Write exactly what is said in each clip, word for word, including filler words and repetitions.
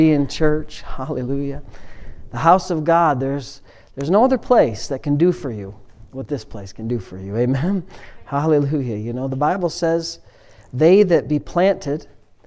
In church, hallelujah. The house of God, there's there's no other place that can do for you what this place can do for you. Amen. Hallelujah. You know, the Bible says, they that be planted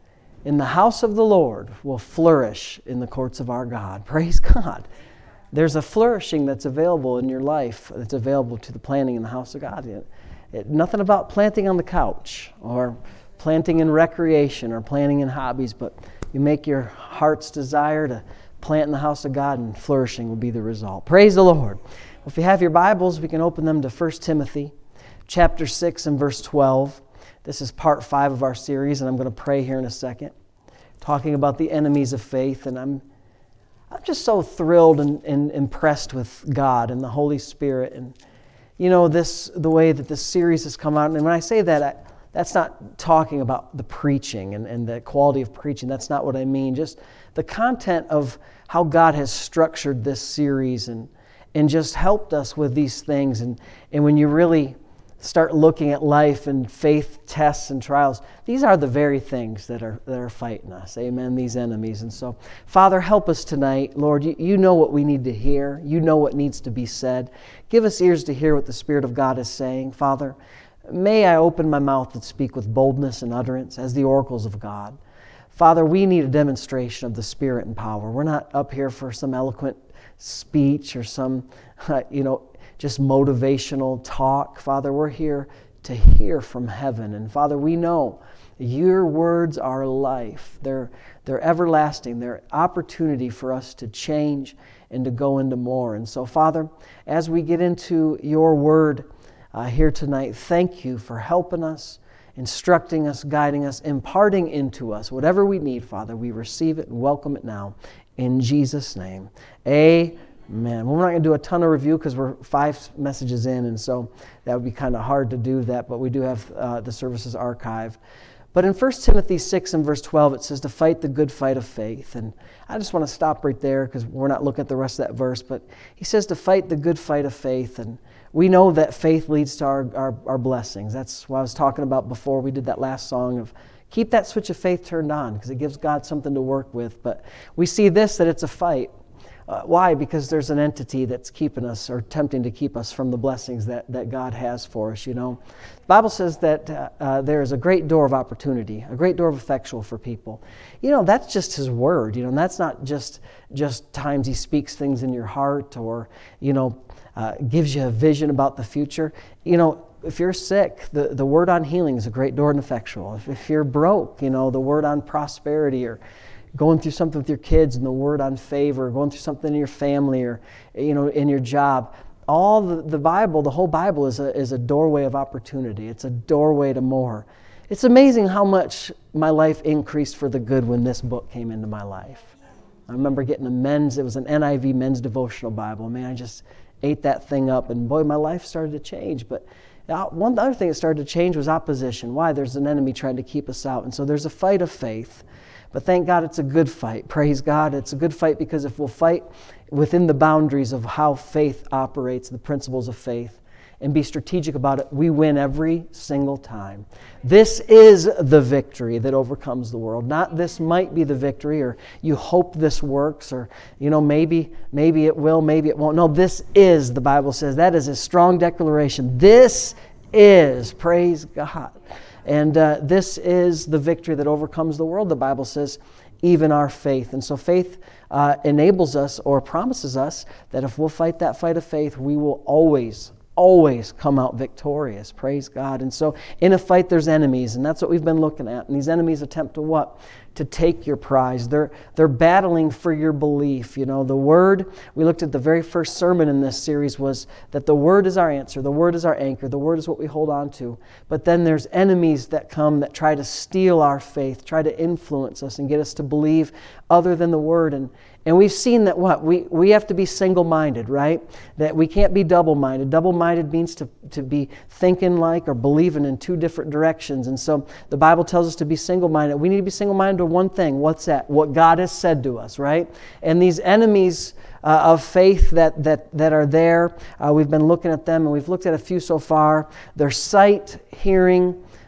in the house of the Lord will flourish in the courts of our God. Praise God. There's a flourishing that's available in your life that's available to the planting in the house of God. It, it, nothing about planting on the couch or planting in recreation or planting in hobbies, but you make your heart's desire to plant in the house of God, and flourishing will be the result. Praise the Lord. Well, if you have your Bibles, we can open them to First Timothy chapter six and verse twelve. This is part five of our series, and I'm going to pray here in a second, talking about the enemies of faith. And I'm I'm just so thrilled and, and impressed with God and the Holy Spirit. And, you know, this the way that this series has come out. And when I say that, I, that's not talking about the preaching and, and the quality of preaching. That's not what I mean. Just the content of how God has structured this series and and just helped us with these things. And, and when you really start looking at life and faith tests and trials, these are the very things that are that are fighting us. Amen, these enemies. And so, Father, help us tonight. Lord, you, you know what we need to hear. You know what needs to be said. Give us ears to hear what the Spirit of God is saying. Father, may I open my mouth and speak with boldness and utterance as the oracles of God. Father, we need a demonstration of the Spirit and power. We're not up here for some eloquent speech or some, you know, just motivational talk. Father, we're here to hear from heaven. And Father, we know your words are life. They're, they're everlasting. They're opportunity for us to change and to go into more. And so, Father, as we get into your word uh, here tonight, thank you for helping us, instructing us, guiding us, imparting into us whatever we need, Father. We receive it and welcome it now. In Jesus' name, amen. Well, we're not going to do a ton of review because we're five messages in, and so that would be kind of hard to do that, but we do have uh, the services archived. But in First Timothy six and verse twelve, it says to fight the good fight of faith. And I just want to stop right there because we're not looking at the rest of that verse, but he says to fight the good fight of faith. And we know that faith leads to our, our, our blessings. That's what I was talking about before we did that last song of keep that switch of faith turned on because it gives God something to work with. But we see this, that it's a fight. Uh, why? Because there's an entity that's keeping us or attempting to keep us from the blessings that, that God has for us, you know. The Bible says that uh, uh, there is a great door of opportunity, a great door of effectual for people. You know, that's just His Word, you know, and that's not just, just times He speaks things in your heart or, you know, uh, gives you a vision about the future. You know, if you're sick, the, the word on healing is a great door and effectual. If, if you're broke, you know, the word on prosperity or going through something with your kids and the word on favor, going through something in your family or, you know, in your job. All the, the Bible, the whole Bible is a, is a doorway of opportunity. It's a doorway to more. It's amazing how much my life increased for the good when this book came into my life. I remember getting a men's, it was an N I V men's devotional Bible. Man, I just ate that thing up and boy, my life started to change. But one other thing that started to change was opposition. Why? There's an enemy trying to keep us out. And so there's a fight of faith. But thank God it's a good fight. Praise God. It's a good fight because if we'll fight within the boundaries of how faith operates, the principles of faith, and be strategic about it, we win every single time. This is the victory that overcomes the world. Not this might be the victory, or you hope this works, or you know maybe maybe it will, maybe it won't. No, this is, the Bible says. That is a strong declaration. This is, praise God. And uh, this is the victory that overcomes the world, the Bible says, even our faith. And so faith uh, enables us or promises us that if we'll fight that fight of faith, we will always, always come out victorious. Praise God. And so in a fight, there's enemies, and that's what we've been looking at. And these enemies attempt to what? To take your prize. They're they're battling for your belief. You know, the Word, we looked at the very first sermon in this series was that the Word is our answer. The Word is our anchor. The Word is what we hold on to. But then there's enemies that come that try to steal our faith, try to influence us and get us to believe other than the Word. And And we've seen that what? We we have to be single-minded, right? That we can't be double-minded. Double-minded means to, to be thinking like or believing in two different directions. And so the Bible tells us to be single-minded. We need to be single-minded to one thing. What's that? What God has said to us, right? And these enemies uh, of faith that that that are there, uh, we've been looking at them, and we've looked at a few so far. They're sight, hearing,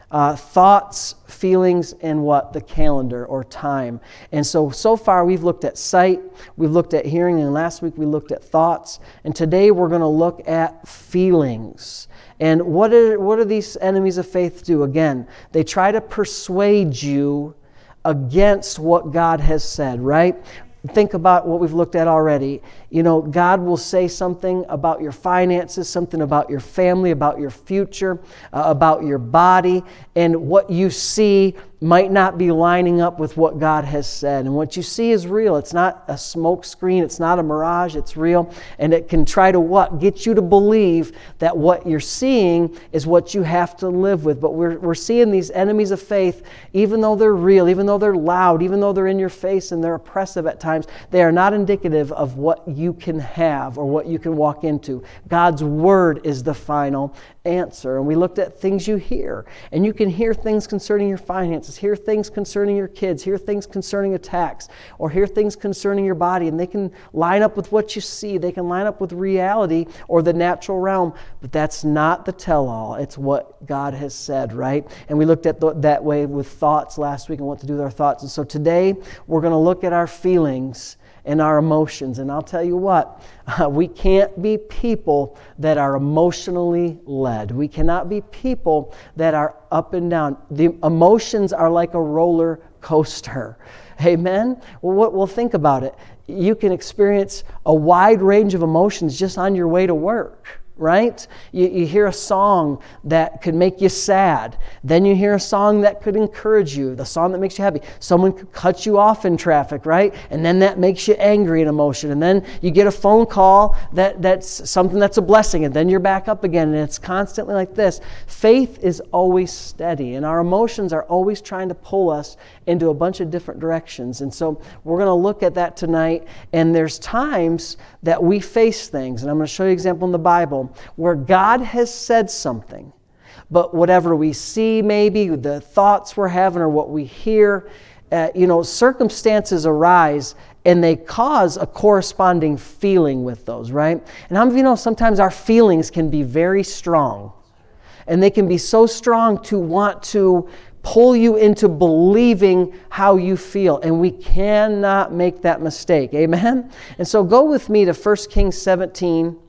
uh, thoughts, feelings, and what? The calendar or time. And so, so far we've looked at sight, we've looked at hearing, and last week we looked at thoughts. And today we're going to look at feelings. And what are, what do these enemies of faith do? Again, they try to persuade you against what God has said, right? Think about what we've looked at already. You know, God will say something about your finances, something about your family, about your future, uh, about your body, and what you see might not be lining up with what God has said. And what you see is real. It's not a smoke screen. It's not a mirage. It's real. And it can try to what? Get you to believe that what you're seeing is what you have to live with. But we're, we're seeing these enemies of faith, even though they're real, even though they're loud, even though they're in your face and they're oppressive at times, they are not indicative of what you can have or what you can walk into. God's Word is the final answer. And we looked at things you hear. And you can hear things concerning your finances, hear things concerning your kids, hear things concerning attacks, or hear things concerning your body. And they can line up with what you see. They can line up with reality or the natural realm. But that's not the tell-all. It's what God has said, right? And we looked at th- that way with thoughts last week and what to do with our thoughts. And so today we're going to look at our feelings and our emotions. And I'll tell you what, uh, we can't be people that are emotionally led. We cannot be people that are up and down. The emotions are like a roller coaster. Amen? Well, what, well, think about it. You can experience a wide range of emotions just on your way to work. Right? You, you hear a song that could make you sad. Then you hear a song that could encourage you, the song that makes you happy. Someone could cut you off in traffic, right? And then that makes you angry in emotion. And then you get a phone call that, that's something that's a blessing, and then you're back up again. And it's constantly like this. Faith is always steady, and our emotions are always trying to pull us into a bunch of different directions. And so we're going to look at that tonight. And there's times that we face things, and I'm going to show you an example in the Bible, where God has said something, but whatever we see, maybe the thoughts we're having or what we hear, uh, you know, circumstances arise and they cause a corresponding feeling with those, right? And how many of you know sometimes our feelings can be very strong, and they can be so strong to want to pull you into believing how you feel, and we cannot make that mistake. Amen? And so go with me to First Kings seventeen.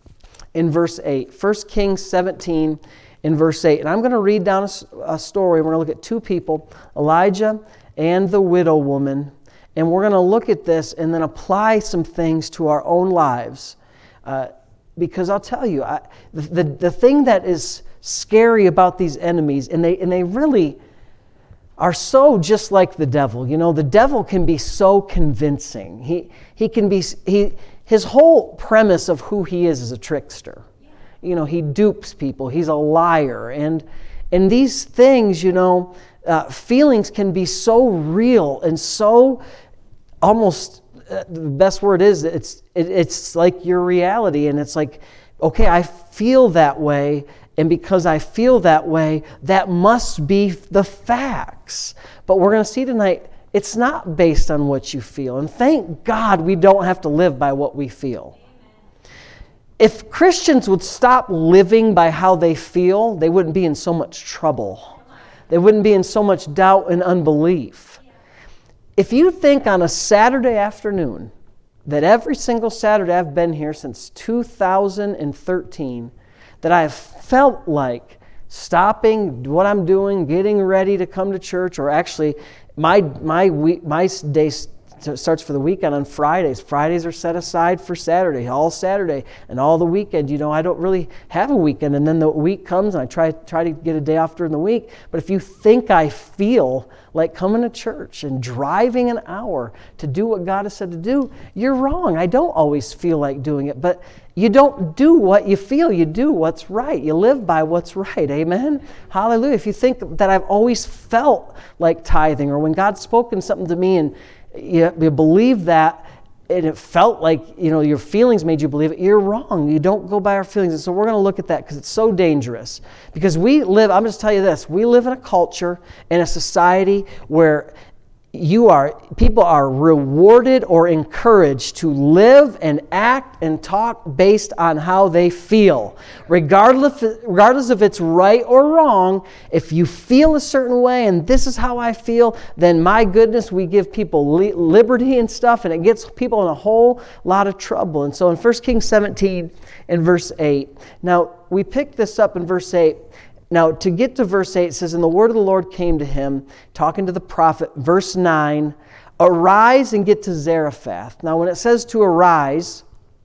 In verse eight. First Kings seventeen in verse eight. And I'm going to read down a, a story. We're going to look at two people, Elijah and the widow woman. And we're going to look at this and then apply some things to our own lives. Uh, because I'll tell you, I, the, the, the thing that is scary about these enemies, and they and they really are so just like the devil. You know, the devil can be so convincing. He he can be... he. His whole premise of who he is is a trickster. You know, he dupes people. He's a liar. And and these things, you know, uh, feelings can be so real and so almost, uh, the best word is, it's it, it's like your reality. And it's like, okay, I feel that way. And because I feel that way, that must be the facts. But we're going to see tonight, it's not based on what you feel. And thank God we don't have to live by what we feel. If Christians would stop living by how they feel, they wouldn't be in so much trouble. They wouldn't be in so much doubt and unbelief. If you think on a Saturday afternoon, that every single Saturday I've been here since two thousand thirteen, that I've felt like stopping what I'm doing, getting ready to come to church, or actually My my week, my day starts for the weekend on Fridays. Fridays are set aside for Saturday, all Saturday, and all the weekend. You know, I don't really have a weekend, and then the week comes, and I try try to get a day off during the week. But if you think I feel like coming to church and driving an hour to do what God has said to do, you're wrong. I don't always feel like doing it, but you don't do what you feel. You do what's right. You live by what's right. Amen? Hallelujah. If you think that I've always felt like tithing, or when God's spoken something to me and you, you believe that, and it felt like, you know, your feelings made you believe it, you're wrong. You don't go by our feelings. And so we're going to look at that because it's so dangerous. Because we live, I'm just tell you this, we live in a culture, in a society where you are, people are rewarded or encouraged to live and act and talk based on how they feel. Regardless, regardless if it's right or wrong, if you feel a certain way and this is how I feel, then my goodness, we give people li- liberty and stuff, and it gets people in a whole lot of trouble. And so in First Kings seventeen and verse eight, now we picked this up in verse eight. Now, to get to verse eight, it says, "And the word of the Lord came to him," talking to the prophet. Verse nine, "Arise and get to Zarephath." Now, when it says to arise,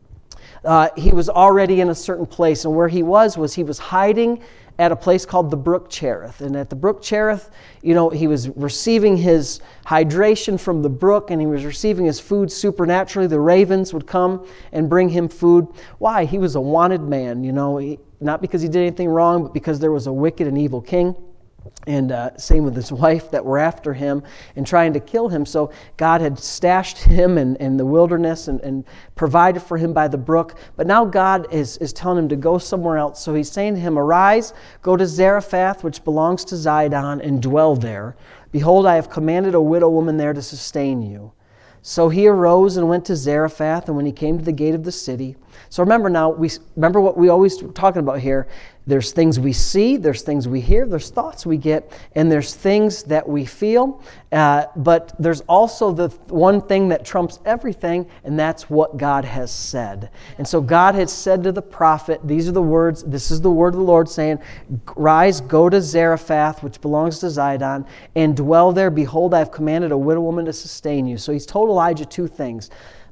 uh, he was already in a certain place. And where he was, was he was hiding at a place called the Brook Cherith. And at the Brook Cherith, you know, he was receiving his hydration from the brook, and he was receiving his food supernaturally. The ravens would come and bring him food. Why? He was a wanted man, you know, he, not because he did anything wrong, but because there was a wicked and evil king. And uh, same with his wife that were after him and trying to kill him. So God had stashed him in, in the wilderness and, and provided for him by the brook. But now God is, is telling him to go somewhere else. So he's saying to him, "Arise, go to Zarephath, which belongs to Zidon, and dwell there. Behold, I have commanded a widow woman there to sustain you." So he arose and went to Zarephath, and when he came to the gate of the city. So remember now, we remember what we always talking about here. There's things we see, there's things we hear, there's thoughts we get, and there's things that we feel. Uh, but there's also the one thing that trumps everything, and that's what God has said. And so God had said to the prophet, these are the words, this is the word of the Lord saying, "Rise, go to Zarephath, which belongs to Zidon, and dwell there. Behold, I have commanded a widow woman to sustain you." So he's told Elijah two things.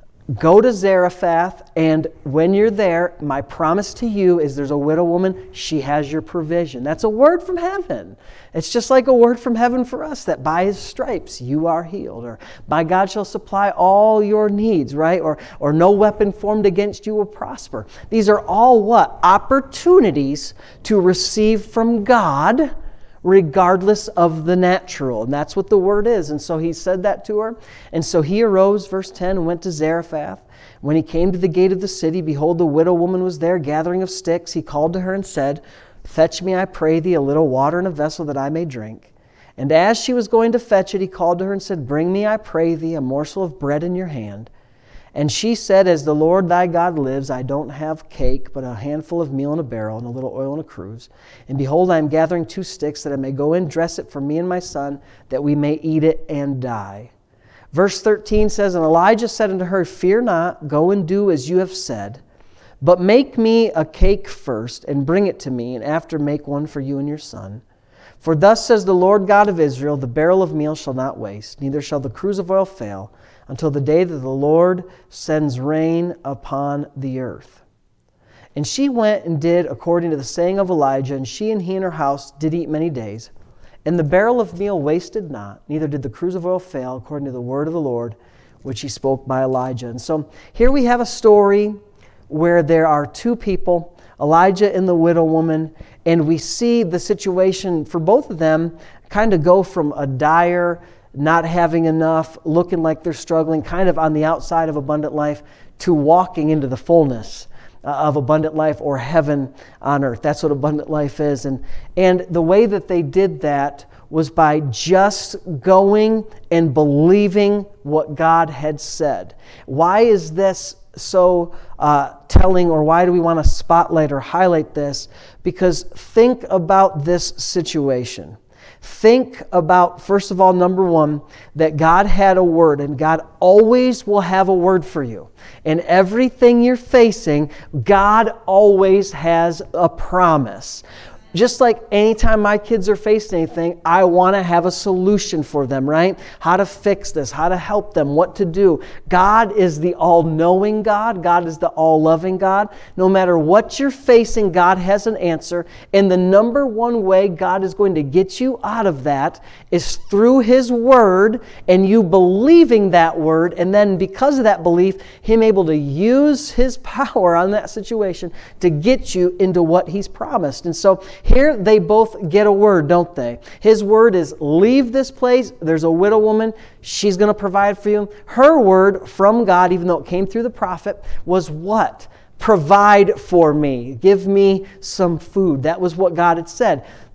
Go to Zarephath, and when you're there, my promise to you is there's a widow woman. She has your provision. That's a word from heaven. It's just like a word from heaven for us, that by his stripes you are healed. Or my God shall supply all your needs, right? Or, or no weapon formed against you will prosper. These are all what? Opportunities to receive from God, regardless of the natural. And that's what the word is. And so he said that to her. And so he arose, verse ten, and went to Zarephath. When he came to the gate of the city, behold, the widow woman was there, gathering of sticks. He called to her and said, "Fetch me, I pray thee, a little water in a vessel that I may drink." And as she was going to fetch it, he called to her and said, "Bring me, I pray thee, a morsel of bread in your hand." And she said, "As the Lord thy God lives, I don't have cake, but a handful of meal in a barrel and a little oil in a cruse. And behold, I am gathering two sticks, that I may go in, dress it for me and my son, that we may eat it and die." Verse thirteen says, "And Elijah said unto her, Fear not, go and do as you have said. But make me a cake first, and bring it to me, and after make one for you and your son. For thus says the Lord God of Israel, the barrel of meal shall not waste, neither shall the cruse of oil fail, until the day that the Lord sends rain upon the earth." And she went and did according to the saying of Elijah, and she and he and her house did eat many days. And the barrel of meal wasted not, neither did the cruse of oil fail, according to the word of the Lord, which he spoke by Elijah. And so here we have a story where there are two people, Elijah and the widow woman, and we see the situation for both of them kind of go from a dire, not having enough, looking like they're struggling, kind of on the outside of abundant life, to walking into the fullness of abundant life, or heaven on earth. That's what abundant life is. And, and the way that they did that was by just going and believing what God had said. Why is this so uh, telling, or why do we want to spotlight or highlight this? Because think about this situation. Think about, first of all, number one, that God had a word, and God always will have a word for you. And everything you're facing, God always has a promise. Just like anytime my kids are facing anything, I want to have a solution for them, right? How to fix this, how to help them, what to do. God is the all-knowing God. God is the all-loving God. No matter what you're facing, God has an answer. And the number one way God is going to get you out of that is through His Word, and you believing that Word, and then because of that belief, Him able to use His power on that situation to get you into what He's promised. And so here they both get a word, don't they? His word is, leave this place. There's a widow woman. She's going to provide for you. Her word from God, even though it came through the prophet, was what? Provide for me. Give me some food. That was what God had said.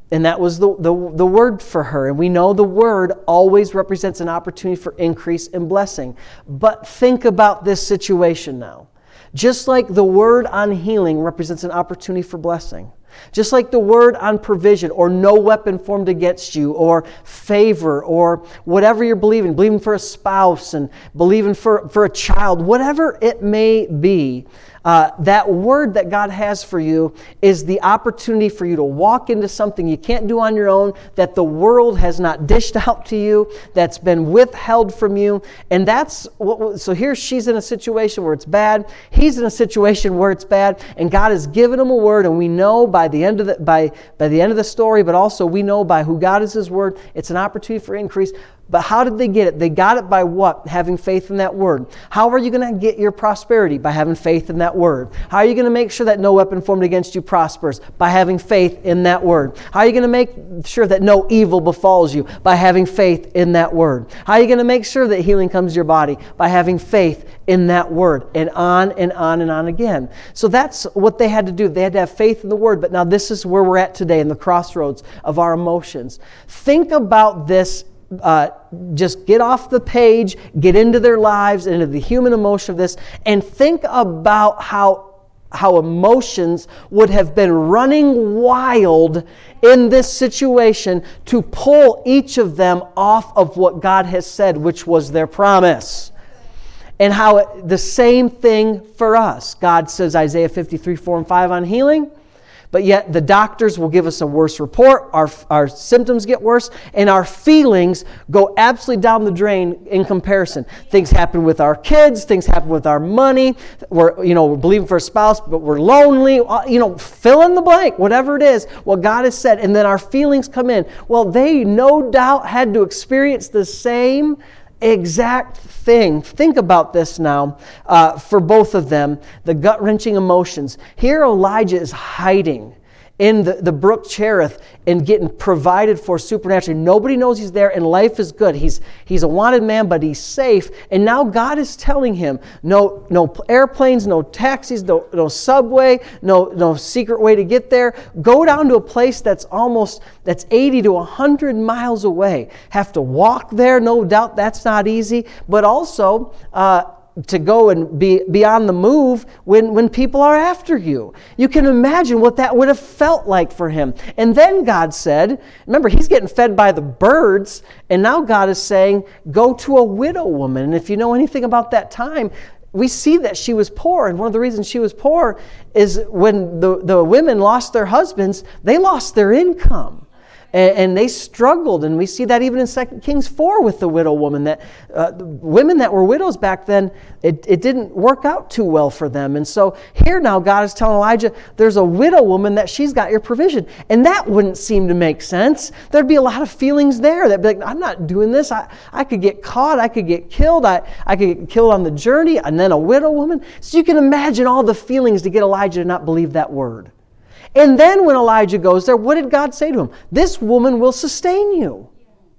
And that was the, the, the word for her. And we know the word always represents an opportunity for increase and blessing. But think about this situation now. Just like the word on healing represents an opportunity for blessing. Just like the word on provision or no weapon formed against you or favor or whatever you're believing, believing for a spouse and believing for, for a child, whatever it may be, uh, that word that God has for you is the opportunity for you to walk into something you can't do on your own, that the world has not dished out to you, that's been withheld from you. And that's what, so here she's in a situation where it's bad, he's in a situation where it's bad, and God has given him a word, and we know by the end of the by by the end of the story, but also we know by who God is his word, it's an opportunity for increase. But how did they get it? They got it by what? Having faith in that word. How are you going to get your prosperity? By having faith in that word. How are you going to make sure that no weapon formed against you prospers? By having faith in that word. How are you going to make sure that no evil befalls you? By having faith in that word. How are you going to make sure that healing comes to your body? By having faith in that word. And on and on and on again. So that's what they had to do. They had to have faith in the word. But now this is where we're at today, in the crossroads of our emotions. Think about this. Uh, just get off the page, get into their lives, into the human emotion of this, and think about how how emotions would have been running wild in this situation to pull each of them off of what God has said, which was their promise. And how it, the same thing for us. God says, Isaiah fifty-three, four and five on healing. But yet the doctors will give us a worse report, our, our symptoms get worse, and our feelings go absolutely down the drain in comparison. Things happen with our kids, things happen with our money, we're, you know, we're believing for a spouse, but we're lonely, you know, fill in the blank, whatever it is, what God has said, and then our feelings come in. Well, they no doubt had to experience the same exact thing. Think about this now uh, for both of them, the gut-wrenching emotions. Here Elijah is hiding in the, the brook Cherith and getting provided for supernaturally. Nobody knows he's there and life is good. He's he's a wanted man, but he's safe. And now God is telling him, no no airplanes, no taxis, no, no subway, no, no secret way to get there. Go down to a place that's almost, that's eighty to one hundred miles away. Have to walk there, no doubt that's not easy. But also, uh, to go and be, be on the move when, when people are after you. You can imagine what that would have felt like for him. And then God said, remember, he's getting fed by the birds, and now God is saying, go to a widow woman. And if you know anything about that time, we see that she was poor, and one of the reasons she was poor is when the, the women lost their husbands, they lost their income. And they struggled, and we see that even in Second Kings four with the widow woman, that uh, women that were widows back then, it, it didn't work out too well for them. And so here now God is telling Elijah, there's a widow woman that she's got your provision. And that wouldn't seem to make sense. There'd be a lot of feelings there that'd be like, I'm not doing this. I, I could get caught. I could get killed. I, I could get killed on the journey. And then a widow woman. So you can imagine all the feelings to get Elijah to not believe that word. And then when Elijah goes there, what did God say to him? This woman will sustain you.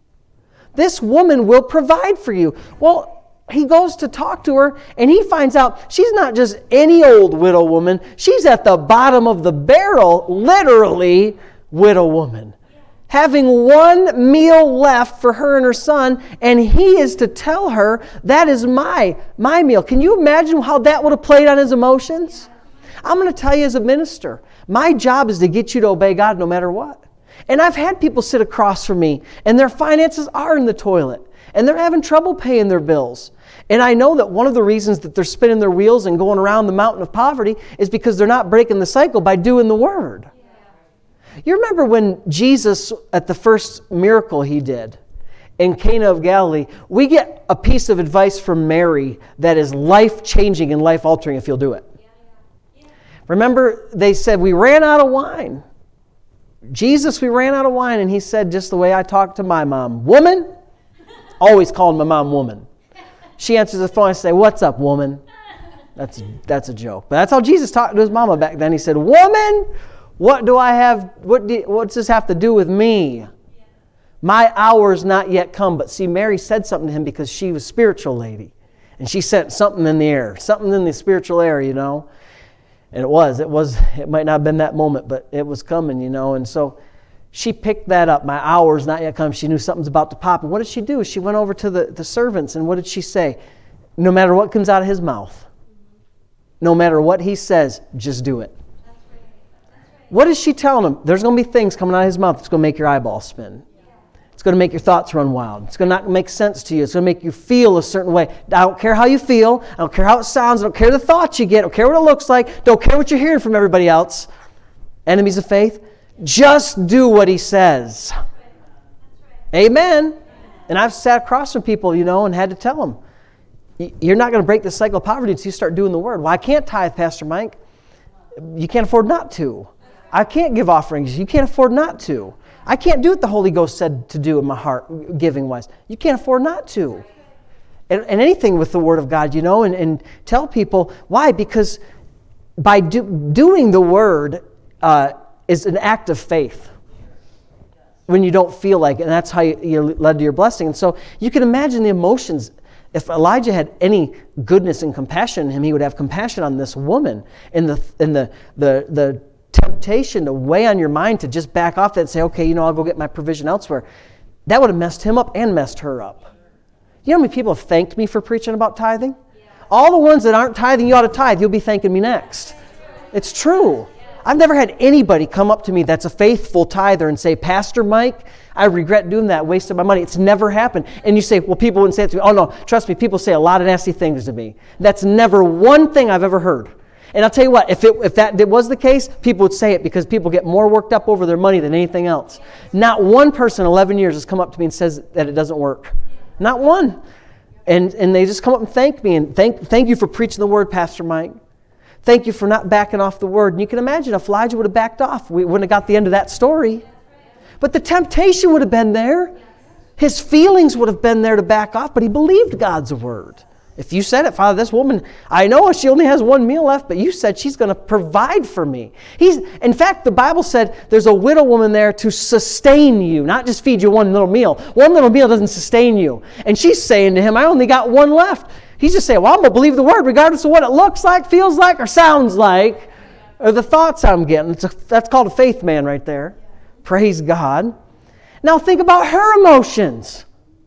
This woman will provide for you. Well, he goes to talk to her, and he finds out she's not just any old widow woman. She's at the bottom of the barrel, literally, widow woman. Having one meal left for her and her son, and he is to tell her, that is my, my meal. Can you imagine how that would have played on his emotions? I'm going to tell you as a minister, my job is to get you to obey God no matter what. And I've had people sit across from me and their finances are in the toilet and they're having trouble paying their bills. And I know that one of the reasons that they're spinning their wheels and going around the mountain of poverty is because they're not breaking the cycle by doing the Word. You remember when Jesus, at the first miracle he did in Cana of Galilee, we get a piece of advice from Mary that is life-changing and life-altering if you'll do it. Remember, they said, we ran out of wine. Jesus, we ran out of wine. And he said, just the way I talk to my mom, woman, always calling my mom woman. She answers the phone and say, what's up, woman? That's, that's a joke. But that's how Jesus talked to his mama back then. He said, woman, what do I have, what do, what's this have to do with me? My hour's not yet come. But see, Mary said something to him because she was a spiritual lady. And she sent something in the air, something in the spiritual air, you know. And it was, it was, it might not have been that moment, but it was coming, you know. And so She picked that up. My hour's not yet come. She knew something's about to pop. And what did she do? She went over to the, the servants, and what did she say? No matter what comes out of his mouth, no matter what he says, just do it. What is she telling him? There's going to be things coming out of his mouth that's going to make your eyeballs spin. It's going to make your thoughts run wild. It's going to not make sense to you. It's going to make you feel a certain way. I don't care how you feel. I don't care how it sounds. I don't care the thoughts you get. I don't care what it looks like. Don't care what you're hearing from everybody else. Enemies of faith, just do what he says. Amen. And I've sat across from people, you know, and had to tell them, you're not going to break the cycle of poverty until you start doing the word. Well, I can't tithe, Pastor Mike. You can't afford not to. I can't give offerings. You can't afford not to. I can't do what the Holy Ghost said to do in my heart, giving-wise. You can't afford not to. And, and anything with the Word of God, you know, and, and tell people, why? Because by do, doing the Word uh, is an act of faith when you don't feel like it, and that's how you, you're led to your blessing. And so you can imagine the emotions. If Elijah had any goodness and compassion in him, he would have compassion on this woman. And the, and the, the, the temptation to weigh on your mind to just back off that and say, okay, you know, I'll go get my provision elsewhere. That would have messed him up and messed her up. You know how many people have thanked me for preaching about tithing? Yeah. All the ones that aren't tithing, you ought to tithe. You'll be thanking me next. It's true. I've never had anybody come up to me that's a faithful tither and say, Pastor Mike, I regret doing that, wasted my money. It's never happened. And you say, well, people wouldn't say it to me. Oh, no, trust me, people say a lot of nasty things to me. That's never one thing I've ever heard. And I'll tell you what, if it, if that was the case, people would say it because people get more worked up over their money than anything else. Not one person in eleven years has come up to me and says that it doesn't work. Not one. And and they just come up and thank me and thank thank you for preaching the word, Pastor Mike. Thank you for not backing off the word. And you can imagine if Elijah would have backed off, we wouldn't have got the end of that story. But the temptation would have been there. His feelings would have been there to back off, but he believed God's word. If you said it, Father, this woman, I know she only has one meal left, but you said she's going to provide for me. He's, in fact, the Bible said there's a widow woman there to sustain you, not just feed you one little meal. One little meal doesn't sustain you. And she's saying to him, I only got one left. He's just saying, well, I'm going to believe the word regardless of what it looks like, feels like, or sounds like, or the thoughts I'm getting. It's a, that's called a faith man right there. Praise God. Now think about her emotions.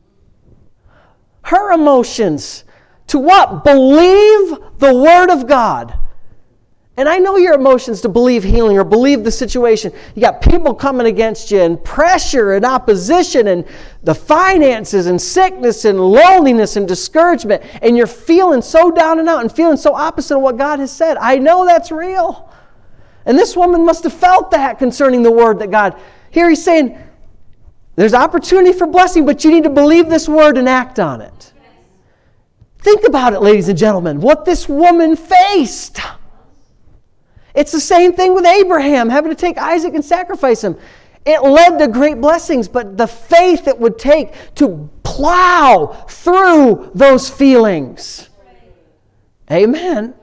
Her emotions. To what? Believe the Word of God. And I know your emotions to believe healing or believe the situation. You got people coming against you and pressure and opposition and the finances and sickness and loneliness and discouragement. And you're feeling so down and out and feeling so opposite of what God has said. I know that's real. And this woman must have felt that concerning the Word that God... Here he's saying, there's opportunity for blessing, but you need to believe this Word and act on it. Think about it, ladies and gentlemen, what this woman faced. It's the same thing with Abraham, having to take Isaac and sacrifice him. It led to great blessings, but the faith it would take to plow through those feelings. Amen.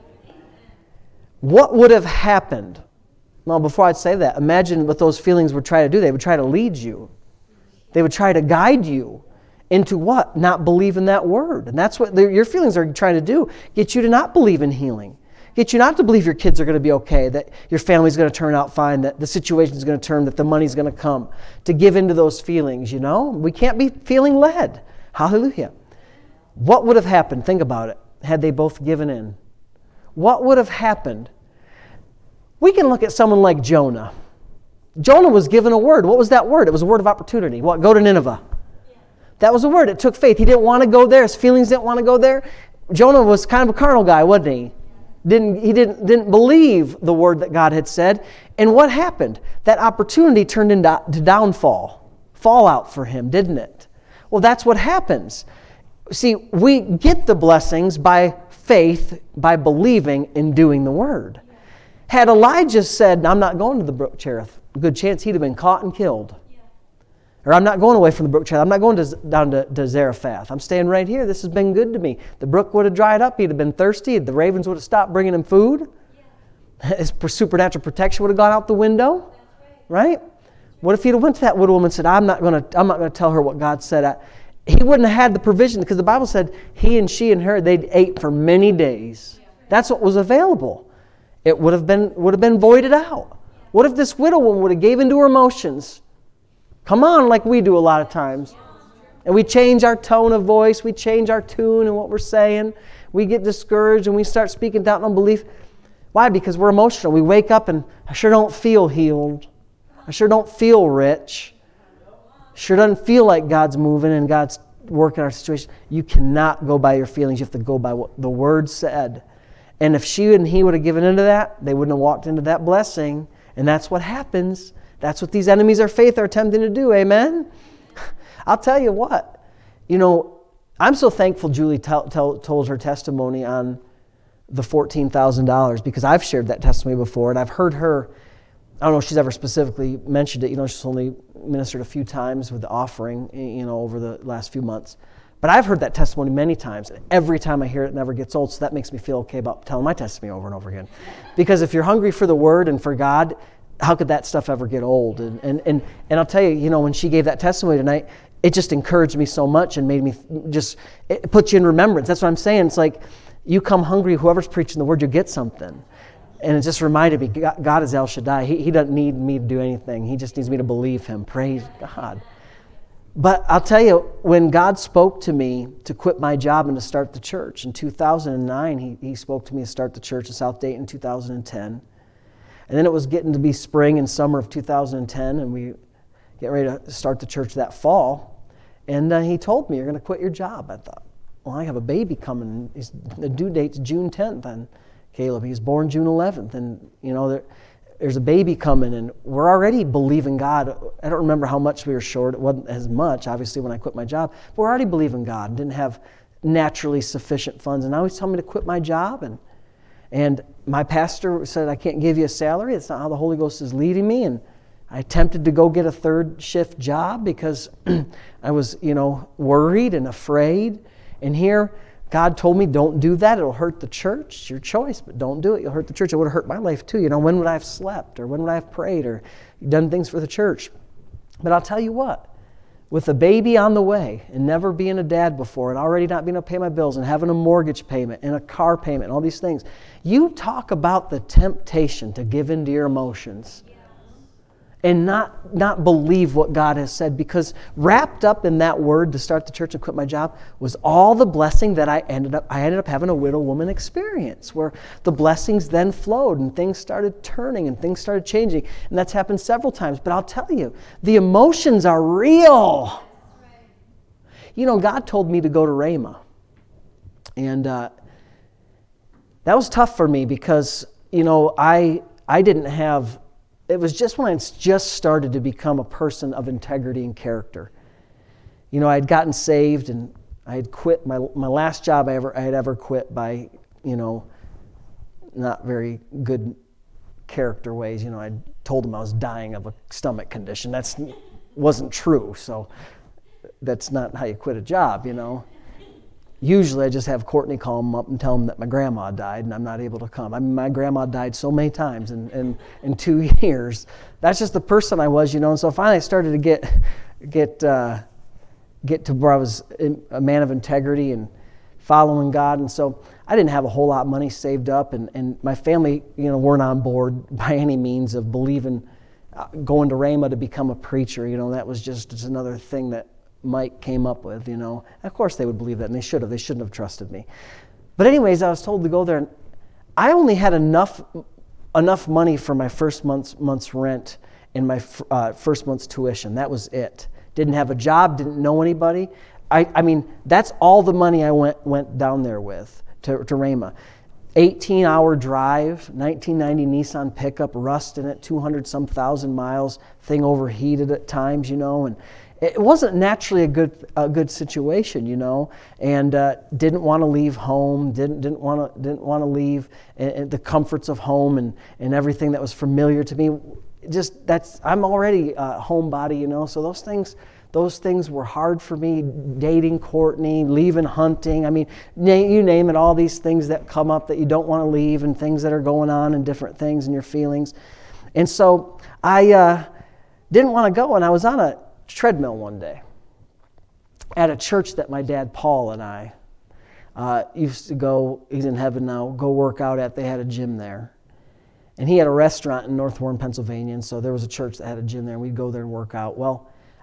What would have happened? Well, before I'd say that, imagine what those feelings would try to do. They would try to lead you. They would try to guide you. Into what? Not believe in that word. And that's what your feelings are trying to do. Get you to not believe in healing. Get you not to believe your kids are going to be okay, that your family's going to turn out fine, that the situation's going to turn, that the money's going to come. To give into those feelings, you know? We can't be feeling led. Hallelujah. What would have happened? Think about it. Had they both given in? What would have happened? We can look at someone like Jonah. Jonah was given a word. What was that word? It was a word of opportunity. What? Go to Nineveh. That was a word. It took faith. He didn't want to go there. His feelings didn't want to go there. Jonah was kind of a carnal guy, wasn't he? Didn't, he didn't, didn't believe the word that God had said. And what happened? That opportunity turned into to downfall, fallout for him, didn't it? Well, that's what happens. See, we get the blessings by faith, by believing and doing the word. Had Elijah said, I'm not going to the brook Cherith, a good chance he'd have been caught and killed. Or I'm not going away from the brook Cherith. I'm not going to, down to, to Zarephath. I'm staying right here. This has been good to me. The brook would have dried up. He'd have been thirsty. The ravens would have stopped bringing him food. Yeah. His supernatural protection would have gone out the window. Right? What if he'd have went to that widow woman and said, I'm not going to, I'm not going to tell her what God said. I, he wouldn't have had the provision because the Bible said he and she and her, they'd ate for many days. That's what was available. It would have been, would have been voided out. What if this widow woman would have gave into her emotions come on, like we do a lot of times. And we change our tone of voice, we change our tune and what we're saying. We get discouraged and we start speaking doubt and unbelief. Why? Because we're emotional. We wake up and I sure don't feel healed. I sure don't feel rich. Sure doesn't feel like God's moving and God's working our situation. You cannot go by your feelings. You have to go by what the Word said. And if she and he would have given into that, they wouldn't have walked into that blessing. And that's what happens. That's what these enemies of faith are attempting to do. Amen? I'll tell you what. You know, I'm so thankful Julie tell, tell, told her testimony on the fourteen thousand dollars, because I've shared that testimony before and I've heard her, I don't know if she's ever specifically mentioned it, you know, she's only ministered a few times with the offering, you know, over the last few months. But I've heard that testimony many times, and every time I hear it, it never gets old, so that makes me feel okay about telling my testimony over and over again. Because if you're hungry for the Word and for God, how could that stuff ever get old? And and and, and I'll tell you, you know, when she gave that testimony tonight, it just encouraged me so much and made me just, it puts you in remembrance. That's what I'm saying. It's like, you come hungry, whoever's preaching the Word, you get something. And it just reminded me, God is El Shaddai. He, he doesn't need me to do anything. He just needs me to believe Him. Praise God. But I'll tell you, when God spoke to me to quit my job and to start the church in two thousand nine, he, he spoke to me to start the church in South Dayton in two thousand ten. And then it was getting to be spring and summer of two thousand ten, and we get ready to start the church that fall. And uh, he told me, you're going to quit your job. I thought, well, I have a baby coming. He's, the due date's June tenth, and Caleb, he's born June eleventh, and you know there, there's a baby coming, and we're already believing God. I don't remember how much we were short. It wasn't as much, obviously, when I quit my job. But we're already believing God. Didn't have naturally sufficient funds, and now He's telling me to quit my job. And and my pastor said, I can't give you a salary. That's not how the Holy Ghost is leading me. And I attempted to go get a third shift job because I was, you know, worried and afraid. And here, God told me, don't do that. It'll hurt the church. It's your choice, but don't do it. You'll hurt the church. It would have hurt my life too. You know, when would I have slept? Or when would I have prayed? Or done things for the church? But I'll tell you what. With a baby on the way and never being a dad before and already not being able to pay my bills and having a mortgage payment and a car payment and all these things, you talk about the temptation to give in to your emotions. And not not believe what God has said, because wrapped up in that word to start the church and quit my job was all the blessing that I ended up I ended up having a widow woman experience, where the blessings then flowed and things started turning and things started changing. And that's happened several times. But I'll tell you, the emotions are real. You know, God told me to go to Rhema. And uh, that was tough for me because, you know, I I didn't have... It was just when I just started to become a person of integrity and character. You know, I had gotten saved and I had quit my my last job I ever I had ever quit by, you know, not very good character ways. You know, I told them I was dying of a stomach condition. That's wasn't true. So that's not how you quit a job, you know. Usually I just have Courtney call them up and tell them that my grandma died and I'm not able to come. I mean, my grandma died so many times in, in, in two years. That's just the person I was, you know. And so finally I started to get get uh, get to where I was a man of integrity and following God. And so I didn't have a whole lot of money saved up, and, and my family, you know, weren't on board by any means of believing, uh, going to Rhema to become a preacher. You know, that was just, just another thing that Mike came up with, you know. Of course they would believe that, and they should have. They shouldn't have trusted me. But anyways, I was told to go there, and I only had enough enough money for my first month's month's rent and my uh, first month's tuition. That was it. Didn't have a job, didn't know anybody. I, I mean, that's all the money I went went down there with to, to Rhema. eighteen-hour drive, nineteen ninety Nissan pickup, rust in it, two hundred some thousand miles, thing overheated at times, you know, and it wasn't naturally a good a good situation, you know, and uh, didn't want to leave home, didn't didn't want to didn't want to leave and, and the comforts of home and, and everything that was familiar to me. Just that's I'm already a homebody, you know, so those things those things were hard for me. Dating Courtney, leaving hunting. I mean, you name it, all these things that come up that you don't want to leave, and things that are going on and different things and your feelings. And so I uh, didn't want to go, and I was on a treadmill one day at a church that my dad Paul and I uh, used to go, he's in heaven now, go work out at. They had a gym there. And he had a restaurant in North Warren, Pennsylvania, and so there was a church that had a gym there, and we'd go there and work out. Well,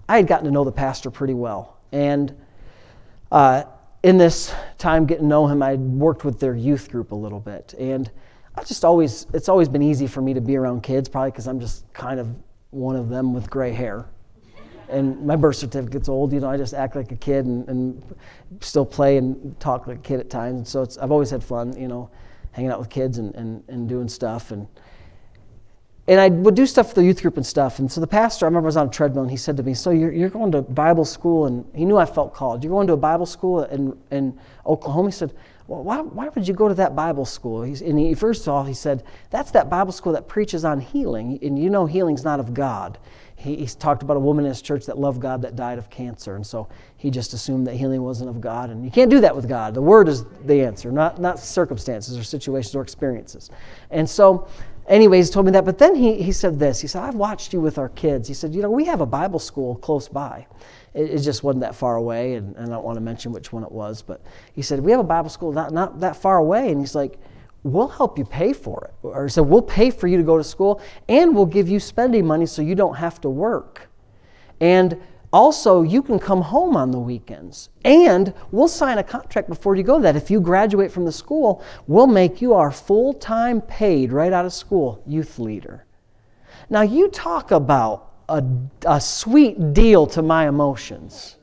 I had gotten to know the pastor pretty well. And uh, in this time getting to know him, I worked with their youth group a little bit. And I just always, it's always been easy for me to be around kids, probably because I'm just kind of one of them with gray hair. And my birth certificate's old, you know, I just act like a kid and, and still play and talk like a kid at times. So it's, I've always had fun, you know, hanging out with kids and, and, and doing stuff. And and I would do stuff for the youth group and stuff. And so the pastor, I remember I was on a treadmill and he said to me, so you're, you're going to Bible school, and he knew I felt called. You're going to a Bible school in, in Oklahoma? He said, well, why, why would you go to that Bible school? He's, and he, first of all, he said, that's that Bible school that preaches on healing, and you know healing's not of God. He, he's talked about a woman in his church that loved God that died of cancer, and so he just assumed that healing wasn't of God, and you can't do that with God. The Word is the answer, not, not circumstances or situations or experiences. And so, anyways, he told me that, but then he, he said this. He said, I've watched you with our kids. He said, you know, we have a Bible school close by. It, it just wasn't that far away, and, and I don't want to mention which one it was, but he said, we have a Bible school not, not that far away, and he's like, we'll help you pay for it. Or he said, we'll pay for you to go to school, and we'll give you spending money so you don't have to work. And also, you can come home on the weekends, and we'll sign a contract before you go that if you graduate from the school, we'll make you our full-time paid right out of school youth leader. Now, you talk about a, a sweet deal to my emotions.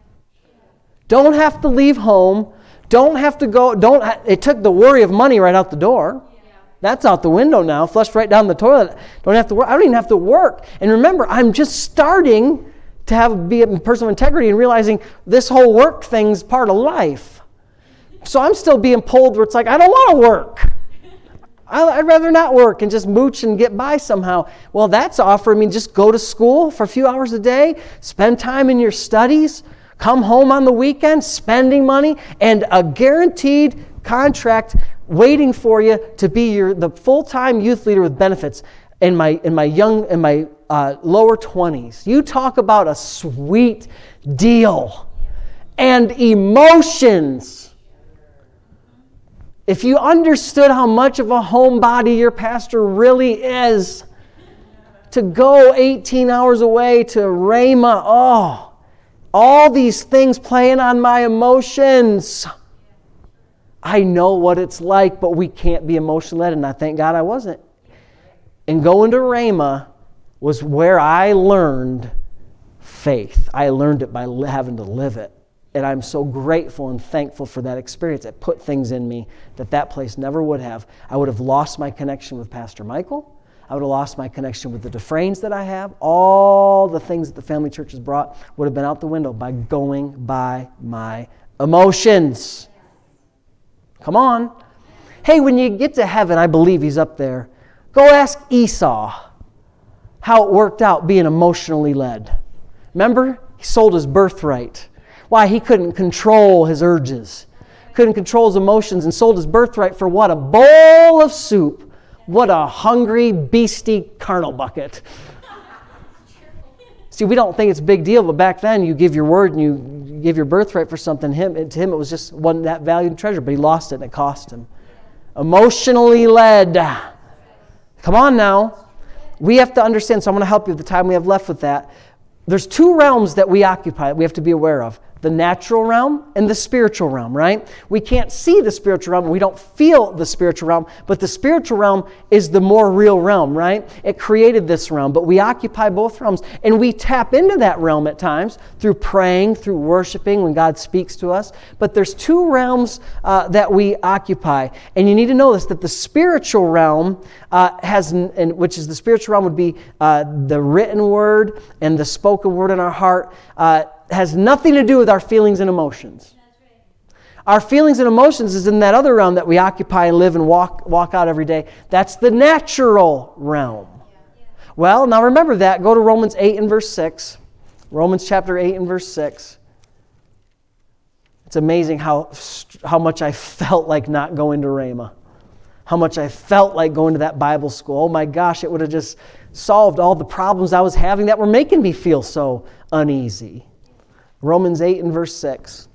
Don't have to leave home. Don't have to go. Don't. It took the worry of money right out the door. That's out the window now, flushed right down the toilet. Don't have to work. I don't even have to work. And remember, I'm just starting to have be a person of integrity and realizing this whole work thing's part of life. So I'm still being pulled where it's like, I don't want to work. I'd rather not work and just mooch and get by somehow. Well, that's offering me just go to school for a few hours a day, spend time in your studies, come home on the weekend, spending money, and a guaranteed contract waiting for you to be your the full-time youth leader with benefits in my in my young in my uh, lower twenties. You talk about a sweet deal and emotions. If you understood how much of a homebody your pastor really is, to go eighteen hours away to Rhema, oh, all these things playing on my emotions. I know what it's like, but we can't be emotion-led, and I thank God I wasn't. And going to Rhema was where I learned faith. I learned it by having to live it. And I'm so grateful and thankful for that experience. It put things in me that that place never would have. I would have lost my connection with Pastor Michael. I would have lost my connection with the Dufresnes that I have. All the things that the family church has brought would have been out the window by going by my emotions. Come on. Hey, when you get to heaven, I believe he's up there. Go ask Esau how it worked out being emotionally led. Remember? He sold his birthright. Why? He couldn't control his urges. Couldn't control his emotions and sold his birthright for what? A bowl of soup. What a hungry, beastie carnal bucket. See, we don't think it's a big deal, but back then you give your word and you give your birthright for something. Him, to him it was just wasn't that valued treasure, but he lost it and it cost him. Emotionally led. Come on now. We have to understand, so I'm going to help you with the time we have left with that. There's two realms that we occupy that we have to be aware of. The natural realm and the spiritual realm, right? We can't see the spiritual realm. We don't feel the spiritual realm. But the spiritual realm is the more real realm, right? It created this realm. But we occupy both realms. And we tap into that realm at times through praying, through worshiping when God speaks to us. But there's two realms uh, that we occupy. And you need to know this, that the spiritual realm uh, has, and which is the spiritual realm would be uh, the written word and the spoken word in our heart, uh, has nothing to do with our feelings and emotions. Our feelings and emotions is in that other realm that we occupy and live and walk walk out every day. That's the natural realm. Well, now remember that. Go to Romans eight and verse six. Romans chapter eight and verse six. It's amazing how, how much I felt like not going to Rhema. How much I felt like going to that Bible school. Oh my gosh, it would have just solved all the problems I was having that were making me feel so uneasy. Romans eight and verse six.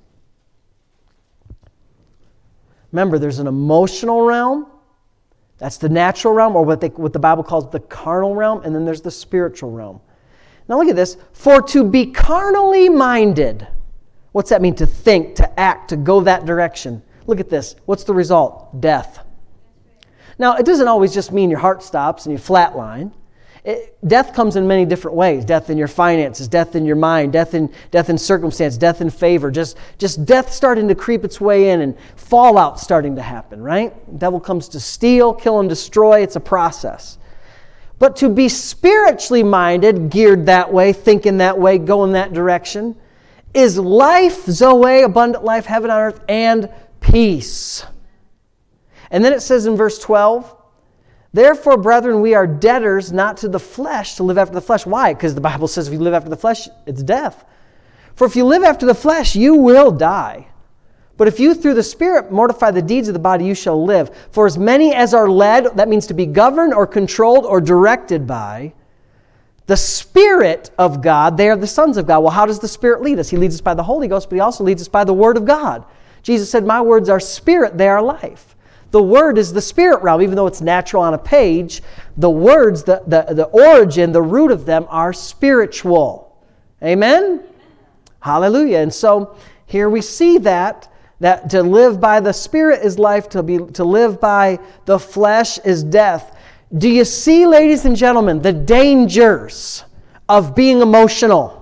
Remember, there's an emotional realm. That's the natural realm, or what, they, what the Bible calls the carnal realm. And then there's the spiritual realm. Now look at this. For to be carnally minded. What's that mean? To think, to act, to go that direction. Look at this. What's the result? Death. Now, it doesn't always just mean your heart stops and you flatline. It, death comes in many different ways. Death in your finances, death in your mind, death in death in circumstance, death in favor. Just, just death starting to creep its way in and fallout starting to happen, right? The devil comes to steal, kill, and destroy. It's a process. But to be spiritually minded, geared that way, thinking that way, going that direction, is life, Zoe, abundant life, heaven on earth, and peace. And then it says in verse twelve, therefore, brethren, we are debtors not to the flesh to live after the flesh. Why? Because the Bible says if you live after the flesh, it's death. For if you live after the flesh, you will die. But if you through the Spirit mortify the deeds of the body, you shall live. For as many as are led, that means to be governed or controlled or directed by the Spirit of God, they are the sons of God. Well, how does the Spirit lead us? He leads us by the Holy Ghost, but He also leads us by the Word of God. Jesus said, my words are spirit, they are life. The Word is the spirit realm, even though it's natural on a page. The words, the, the, the origin, the root of them are spiritual. Amen? Amen? Hallelujah. And so here we see that, that to live by the Spirit is life, to, be, to live by the flesh is death. Do you see, ladies and gentlemen, the dangers of being emotional?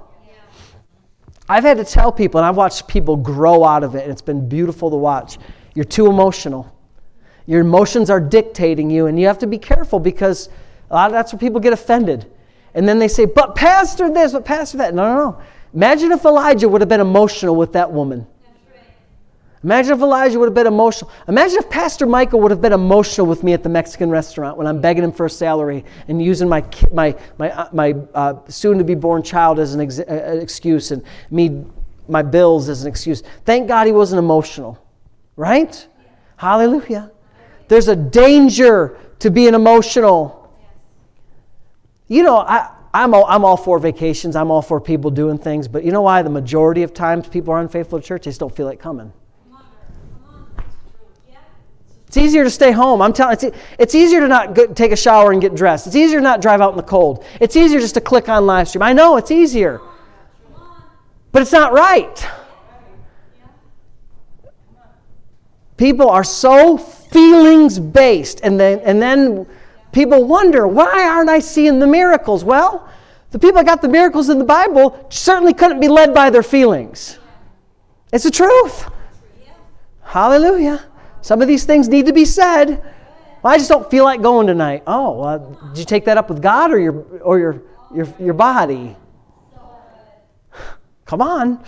I've had to tell people, and I've watched people grow out of it, and it's been beautiful to watch. You're too emotional. Your emotions are dictating you, and you have to be careful because a lot of that's where people get offended. And then they say, but Pastor this, but Pastor that. No, no, no. Imagine if Elijah would have been emotional with that woman. Imagine if Elijah would have been emotional. Imagine if Pastor Michael would have been emotional with me at the Mexican restaurant when I'm begging him for a salary and using my my my uh, my uh, soon-to-be-born child as an ex- uh, excuse and me my bills as an excuse. Thank God he wasn't emotional, right? Yeah. Hallelujah. There's a danger to being emotional. You know, I. I'm all, I'm all for vacations. I'm all for people doing things. But you know why the majority of times people are unfaithful to church? They just don't feel like coming. It's easier to stay home. I'm telling you, it's easier to not go, take a shower and get dressed. It's easier to not drive out in the cold. It's easier just to click on live stream. I know it's easier. But it's not right. People are so feelings-based. And then, and then people wonder, why aren't I seeing the miracles? Well, the people that got the miracles in the Bible certainly couldn't be led by their feelings. It's the truth. Hallelujah. Some of these things need to be said. Well, I just don't feel like going tonight. Oh, well, did you take that up with God or your or your your your body? Come on.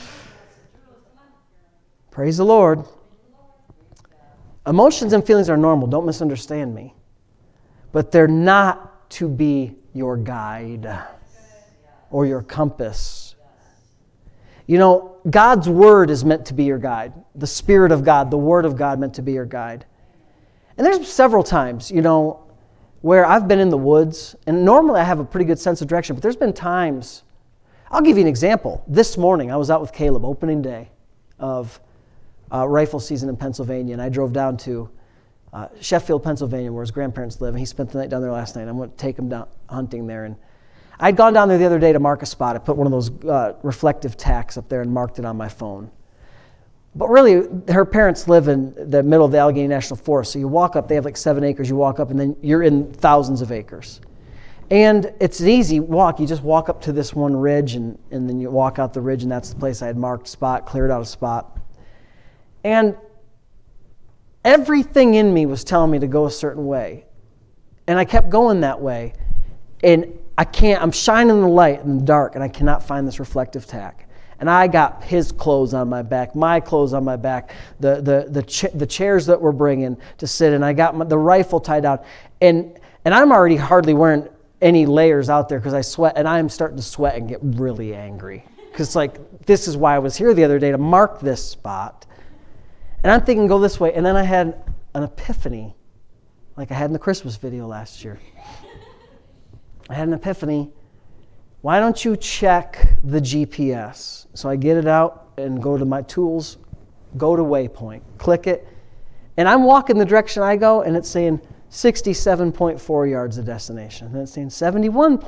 Praise the Lord. Emotions and feelings are normal. Don't misunderstand me. But they're not to be your guide or your compass. You know, God's Word is meant to be your guide. The Spirit of God, the Word of God meant to be your guide. And there's several times, you know, where I've been in the woods, and normally I have a pretty good sense of direction, but there's been times, I'll give you an example. This morning, I was out with Caleb, opening day of uh, rifle season in Pennsylvania, and I drove down to uh, Sheffield, Pennsylvania, where his grandparents live, and he spent the night down there last night. I'm going to take him down hunting there, and I'd gone down there the other day to mark a spot. I put one of those uh, reflective tacks up there and marked it on my phone. But really, her parents live in the middle of the Allegheny National Forest. So you walk up, they have like seven acres. You walk up and then you're in thousands of acres. And it's an easy walk. You just walk up to this one ridge and, and then you walk out the ridge, and that's the place I had marked spot, cleared out a spot. And everything in me was telling me to go a certain way. And I kept going that way. And I can't, I'm shining the light in the dark, and I cannot find this reflective tack. And I got his clothes on my back, my clothes on my back, the the the, ch- the chairs that we're bringing to sit in. I got my, the rifle tied down. And and I'm already hardly wearing any layers out there because I sweat, and I'm starting to sweat and get really angry. Because like, this is why I was here the other day, to mark this spot. And I'm thinking, go this way. And then I had an epiphany, like I had in the Christmas video last year. I had an epiphany. Why don't you check the G P S? So I get it out and go to my tools, go to waypoint, click it, and I'm walking the direction I go, and it's saying sixty-seven point four yards to destination. And it's saying seventy-one point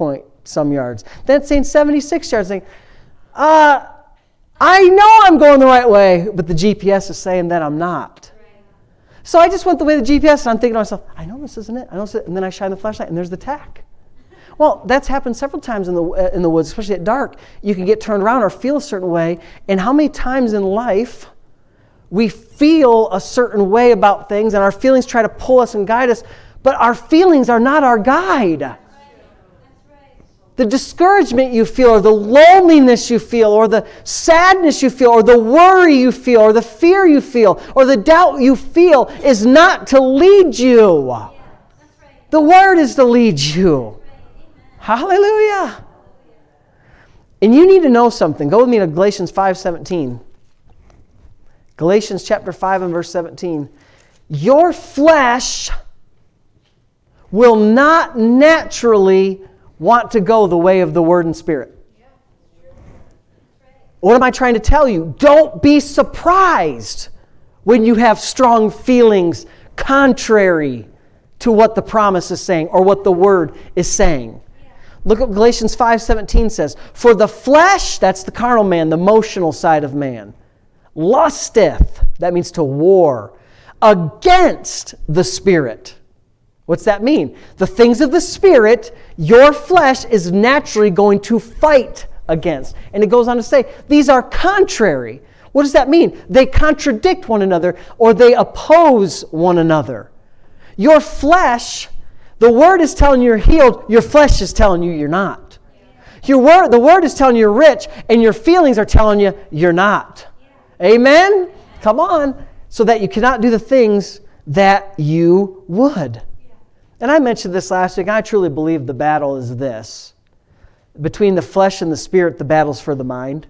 some yards. Then it's saying seventy-six yards. Saying, uh, I know I'm going the right way, but the G P S is saying that I'm not. So I just went the way of the G P S, and I'm thinking to myself, I know this isn't it. I know this isn't it. And then I shine the flashlight, and there's the tack. Well, that's happened several times in the uh, in the woods, especially at dark. You can get turned around or feel a certain way. And how many times in life we feel a certain way about things, and our feelings try to pull us and guide us, but our feelings are not our guide. The discouragement you feel, or the loneliness you feel, or the sadness you feel, or the worry you feel, or the fear you feel, or the doubt you feel is not to lead you. Yeah, that's right. The Word is to lead you. Right. Hallelujah. And you need to know something. Go with me to Galatians five seventeen. Galatians chapter five and verse seventeen. Your flesh will not naturally want to go the way of the Word and Spirit. What am I trying to tell you? Don't be surprised when you have strong feelings contrary to what the promise is saying or what the Word is saying. Look at Galatians five seventeen says, for the flesh, that's the carnal man, the emotional side of man, lusteth, that means to war, against the Spirit. What's that mean? The things of the Spirit, your flesh is naturally going to fight against. And it goes on to say, these are contrary. What does that mean? They contradict one another, or they oppose one another. Your flesh, the Word is telling you you're healed, your flesh is telling you you're not. Your word, the Word is telling you you're rich, and your feelings are telling you you're not. Amen? Come on. So that you cannot do the things that you would. And I mentioned this last week. I truly believe the battle is this. Between the flesh and the spirit, the battle's for the mind.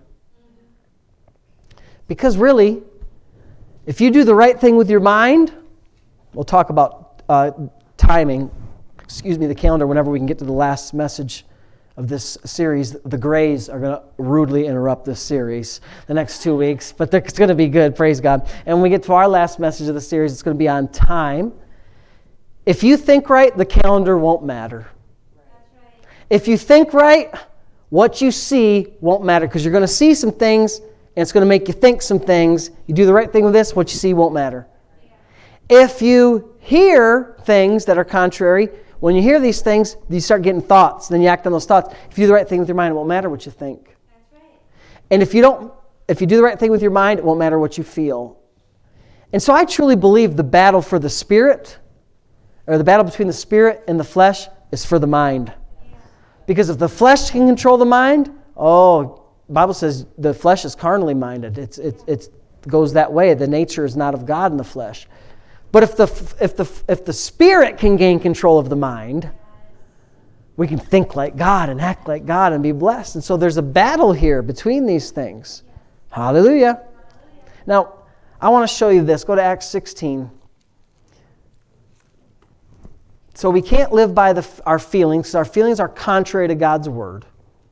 Because really, if you do the right thing with your mind, we'll talk about uh, timing, excuse me, the calendar, whenever we can get to the last message of this series. The Grays are going to rudely interrupt this series the next two weeks, but it's going to be good, praise God. And when we get to our last message of the series, it's going to be on time. If you think right, the calendar won't matter. That's right. If you think right, what you see won't matter, because you're going to see some things and it's going to make you think some things. You do the right thing with this, what you see won't matter. Yeah. If you hear things that are contrary, when you hear these things, you start getting thoughts, then you act on those thoughts. If you do the right thing with your mind, it won't matter what you think. That's right. And if you don't, if you do the right thing with your mind, it won't matter what you feel. And so I truly believe the battle for the Spirit, or the battle between the Spirit and the flesh, is for the mind. Because if the flesh can control the mind, oh, the Bible says the flesh is carnally minded. It's, it, it goes that way. The nature is not of God in the flesh. But if the, if the, if the Spirit can gain control of the mind, we can think like God and act like God and be blessed. And so there's a battle here between these things. Hallelujah. Now, I want to show you this. Go to Acts sixteen. So we can't live by the, our feelings, because our feelings are contrary to God's Word.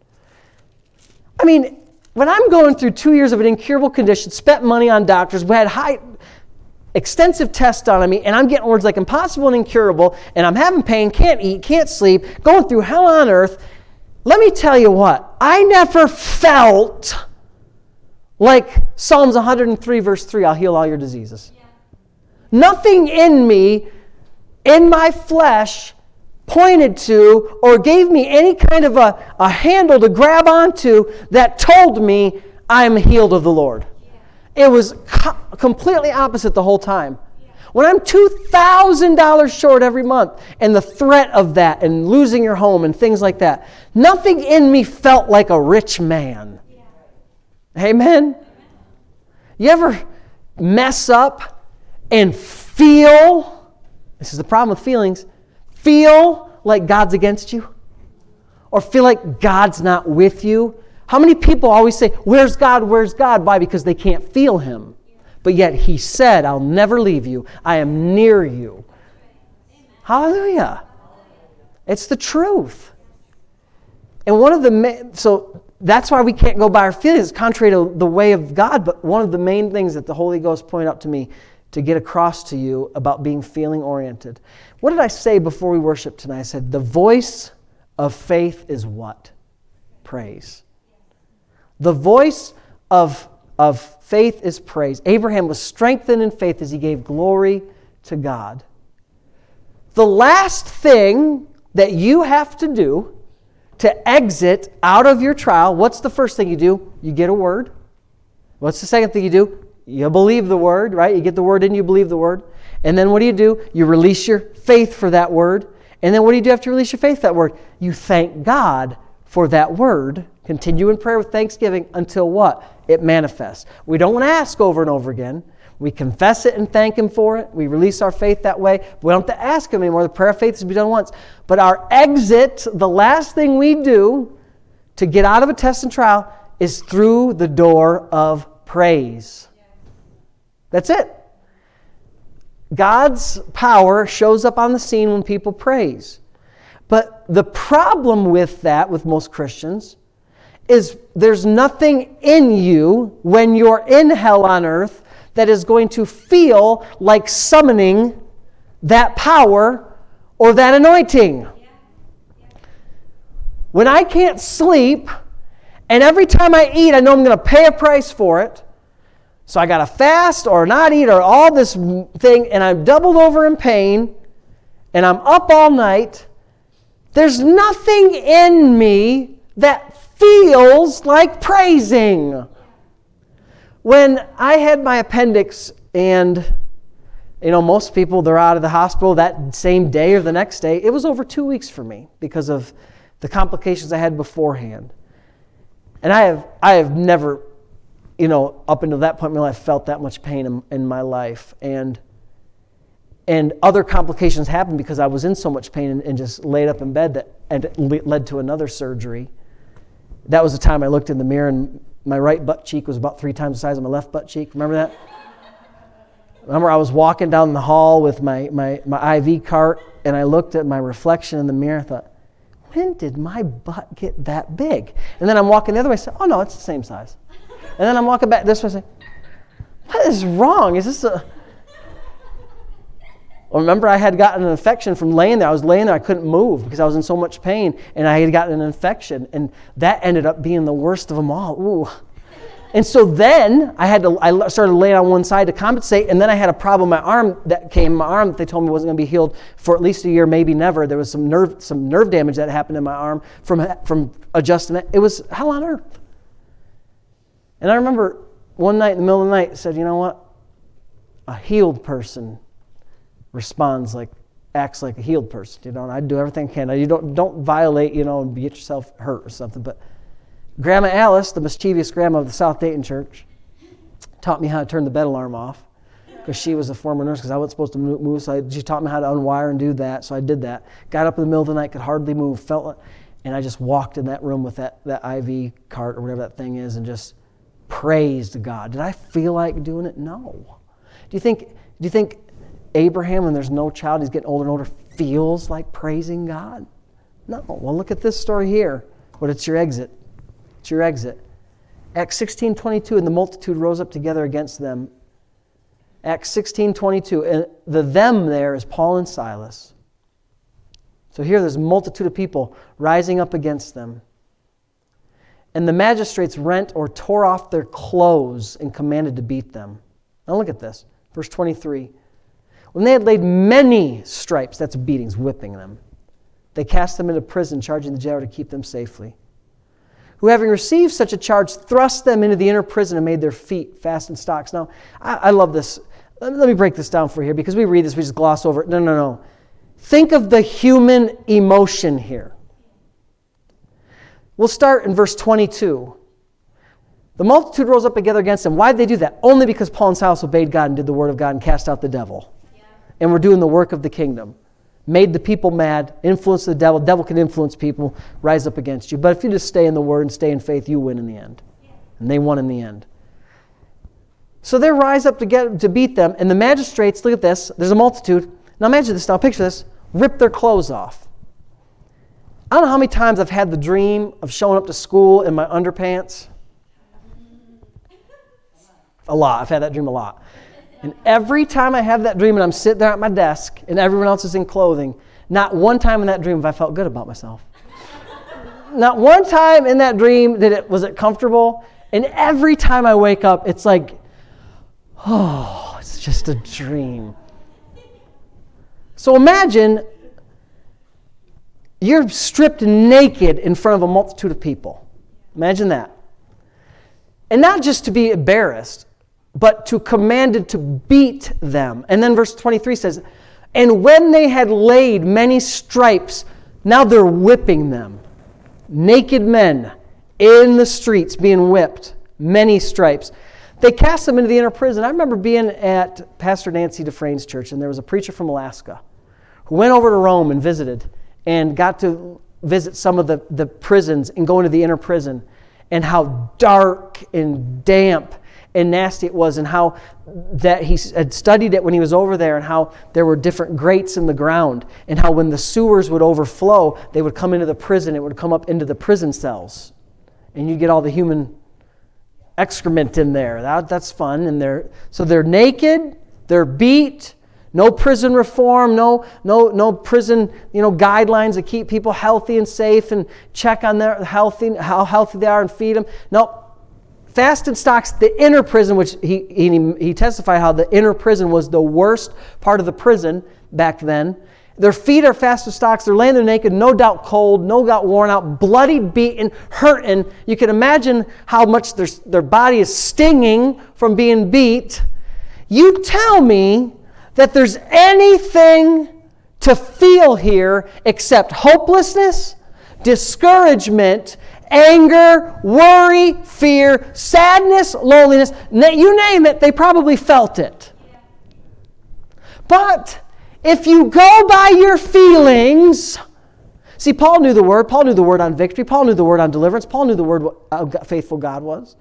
I mean, when I'm going through two years of an incurable condition, spent money on doctors, we had high, extensive tests done on me, and I'm getting words like impossible and incurable, and I'm having pain, can't eat, can't sleep, going through hell on earth. Let me tell you what, I never felt like Psalms one hundred three verse three, I'll heal all your diseases. Yeah. Nothing in me, in my flesh, pointed to or gave me any kind of a, a handle to grab onto that told me I'm healed of the Lord. Yeah. It was co- completely opposite the whole time. Yeah. When I'm two thousand dollars short every month, and the threat of that and losing your home and things like that, nothing in me felt like a rich man. Yeah. Amen? You ever mess up and feel, this is the problem with feelings, feel like God's against you? Or feel like God's not with you? How many people always say, where's God, where's God? Why? Because they can't feel Him. But yet He said, I'll never leave you. I am near you. Hallelujah. It's the truth. And one of the, ma- so that's why we can't go by our feelings. It's contrary to the way of God. But one of the main things that the Holy Ghost pointed out to me to get across to you about being feeling oriented. What did I say before we worshiped tonight? I said, the voice of faith is what? Praise. The voice of, of faith is praise. Abraham was strengthened in faith as he gave glory to God. The last thing that you have to do to exit out of your trial, what's the first thing you do? You get a word. What's the second thing you do? You believe the word, right? You get the word in, you believe the word. And then what do you do? You release your faith for that word. And then what do you do after you release your faith for that word? You thank God for that word. Continue in prayer with thanksgiving until what? It manifests. We don't want to ask over and over again. We confess it and thank Him for it. We release our faith that way. We don't have to ask Him anymore. The prayer of faith has to be done once. But our exit, the last thing we do to get out of a test and trial is through the door of praise. That's it. God's power shows up on the scene when people praise. But the problem with that, with most Christians, is there's nothing in you when you're in hell on earth that is going to feel like summoning that power or that anointing. When I can't sleep, and every time I eat, I know I'm going to pay a price for it, so I got to fast or not eat or all this thing, and I'm doubled over in pain, and I'm up all night, there's nothing in me that feels like praising. When I had my appendix, and you know, most people, they're out of the hospital that same day or the next day. It was over two weeks for me because of the complications I had beforehand. And I have I have never, you know, up until that point in my life, felt that much pain in, in my life. And and other complications happened because I was in so much pain and, and just laid up in bed, that and it led to another surgery. That was the time I looked in the mirror and my right butt cheek was about three times the size of my left butt cheek. Remember that? Remember I was walking down the hall with my, my, my I V cart, and I looked at my reflection in the mirror and thought, when did my butt get that big? And then I'm walking the other way and I said, oh no, it's the same size. And then I'm walking back this way and I say, what is wrong? Is this a... Well, remember I had gotten an infection from laying there. I was laying there, I couldn't move because I was in so much pain, and I had gotten an infection, and that ended up being the worst of them all. Ooh. And so then I had to, I started laying on one side to compensate, and then I had a problem with my arm that came, my arm that they told me wasn't going to be healed for at least a year, maybe never. There was some nerve, some nerve damage that happened in my arm from, from adjusting it. It was hell on earth. And I remember one night in the middle of the night, I said, you know what? A healed person responds like, acts like a healed person, you know, and I do everything I can. You don't don't violate, you know, and get yourself hurt or something. But Grandma Alice, the mischievous grandma of the South Dayton church, taught me how to turn the bed alarm off because she was a former nurse because I wasn't supposed to move. So I, she taught me how to unwire and do that. So I did that. Got up in the middle of the night, could hardly move, felt like, and I just walked in that room with that, that I V cart or whatever that thing is and just praised God. Did I feel like doing it? No. Do you think, do you think Abraham, when there's no child, he's getting older and older, feels like praising God? No. Well, look at this story here. But it's your exit. It's your exit. Acts sixteen twenty-two, and the multitude rose up together against them. Acts sixteen twenty-two, and the them there is Paul and Silas. So here there's a multitude of people rising up against them. And the magistrates rent or tore off their clothes and commanded to beat them. Now look at this. Verse twenty-three. When they had laid many stripes, that's beatings, whipping them, they cast them into prison, charging the jailer to keep them safely. Who, having received such a charge, thrust them into the inner prison and made their feet fast in stocks. Now, I, I love this. Let me, let me break this down for you here, because we read this, we just gloss over it. No, no, no. Think of the human emotion here. We'll start in verse twenty-two. The multitude rose up together against them. Why did they do that? Only because Paul and Silas obeyed God and did the word of God and cast out the devil. And we're doing the work of the kingdom. Made the people mad, influenced the devil. The devil can influence people, rise up against you. But if you just stay in the word and stay in faith, you win in the end. And they won in the end. So they rise up to get to beat them, and the magistrates, look at this, there's a multitude. Now imagine this, now picture this, rip their clothes off. I don't know how many times I've had the dream of showing up to school in my underpants. A lot. I've had that dream a lot. And every time I have that dream and I'm sitting there at my desk and everyone else is in clothing, not one time in that dream have I felt good about myself. not, not one time in that dream did it, was it comfortable. And every time I wake up, it's like, oh, it's just a dream. So imagine you're stripped naked in front of a multitude of people. Imagine that. And not just to be embarrassed, but to commanded to beat them. And then verse twenty-three says, and when they had laid many stripes, now they're whipping them. Naked men in the streets being whipped, many stripes. They cast them into the inner prison. I remember being at Pastor Nancy Dufresne's church, and there was a preacher from Alaska who went over to Rome and visited and got to visit some of the, the prisons and go into the inner prison, and how dark and damp and nasty it was, and how that he had studied it when he was over there, and how there were different grates in the ground, and how when the sewers would overflow, they would come into the prison, it would come up into the prison cells, and you get all the human excrement in there. That, that's fun. And they're so they're naked, they're beat. No prison reform, no no no prison, you know, guidelines that keep people healthy and safe and check on their healthy how healthy they are and feed them. No, fast and stocks the inner prison, which he he he testified how the inner prison was the worst part of the prison back then. Their feet are fast and stocks. They're laying there naked, no doubt cold, no doubt worn out, bloody, beaten, hurting. You can imagine how much their their body is stinging from being beat. You tell me that there's anything to feel here except hopelessness, discouragement, anger, worry, fear, sadness, loneliness. You name it, they probably felt it. But if you go by your feelings, see, Paul knew the word. Paul knew the word on victory. Paul knew the word on deliverance. Paul knew the word what how faithful God was.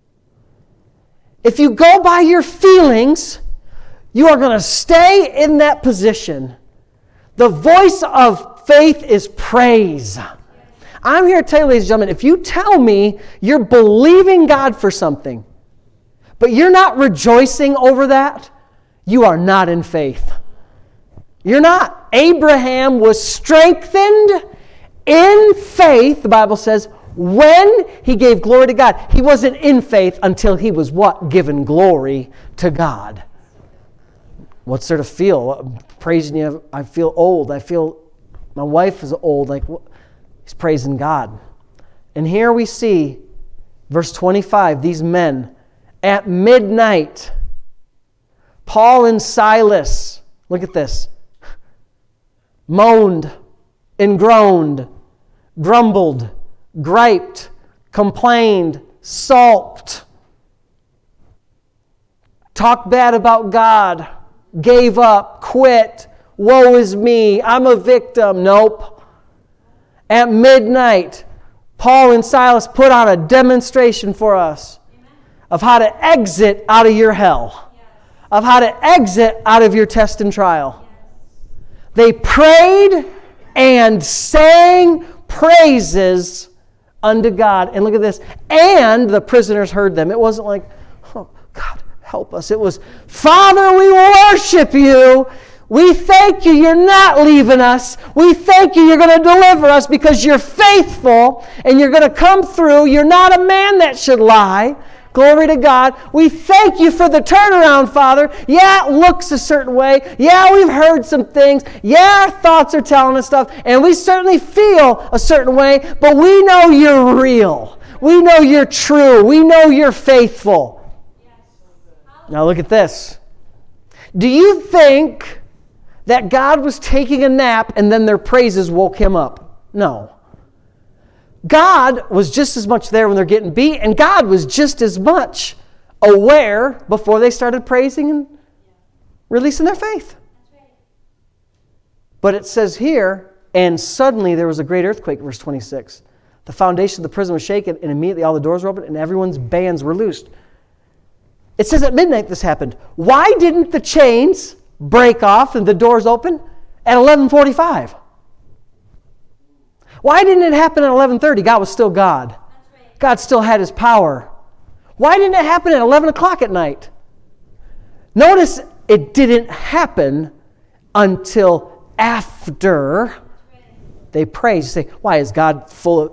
If you go by your feelings, you are going to stay in that position. The voice of faith is praise. I'm here to tell you, ladies and gentlemen, if you tell me you're believing God for something, but you're not rejoicing over that, you are not in faith. You're not. Abraham was strengthened in faith, the Bible says, when he gave glory to God. He wasn't in faith until he was what? Given glory to God. What's there to feel? Praising you, I feel old. I feel my wife is old. Like, he's praising God. And here we see, verse twenty-five, these men, at midnight, Paul and Silas, look at this, moaned and groaned, grumbled, griped, complained, sulked, talked bad about God, gave up, quit, woe is me, I'm a victim. Nope. At midnight, Paul and Silas put on a demonstration for us of how to exit out of your hell, of how to exit out of your test and trial. They prayed and sang praises unto God. And look at this. And the prisoners heard them. It wasn't like, oh, God, help us. It was, Father, we worship you. We thank you you're not leaving us. We thank you you're going to deliver us because you're faithful and you're going to come through. You're not a man that should lie. Glory to God. We thank you for the turnaround, Father. Yeah, it looks a certain way. Yeah, we've heard some things. Yeah, our thoughts are telling us stuff. And we certainly feel a certain way, but we know you're real. We know you're true. We know you're faithful. Now look at this. Do you think that God was taking a nap and then their praises woke him up? No. God was just as much there when they're getting beat, and God was just as much aware before they started praising and releasing their faith. But it says here, and suddenly there was a great earthquake, verse twenty-six. The foundation of the prison was shaken, and immediately all the doors were opened, and everyone's bands were loosed. It says at midnight this happened. Why didn't the chains break off and the doors open at eleven forty-five? Why didn't it happen at eleven thirty? God was still God. God still had His power. Why didn't it happen at eleven o'clock at night? Notice it didn't happen until after they praised. You say, why is God full of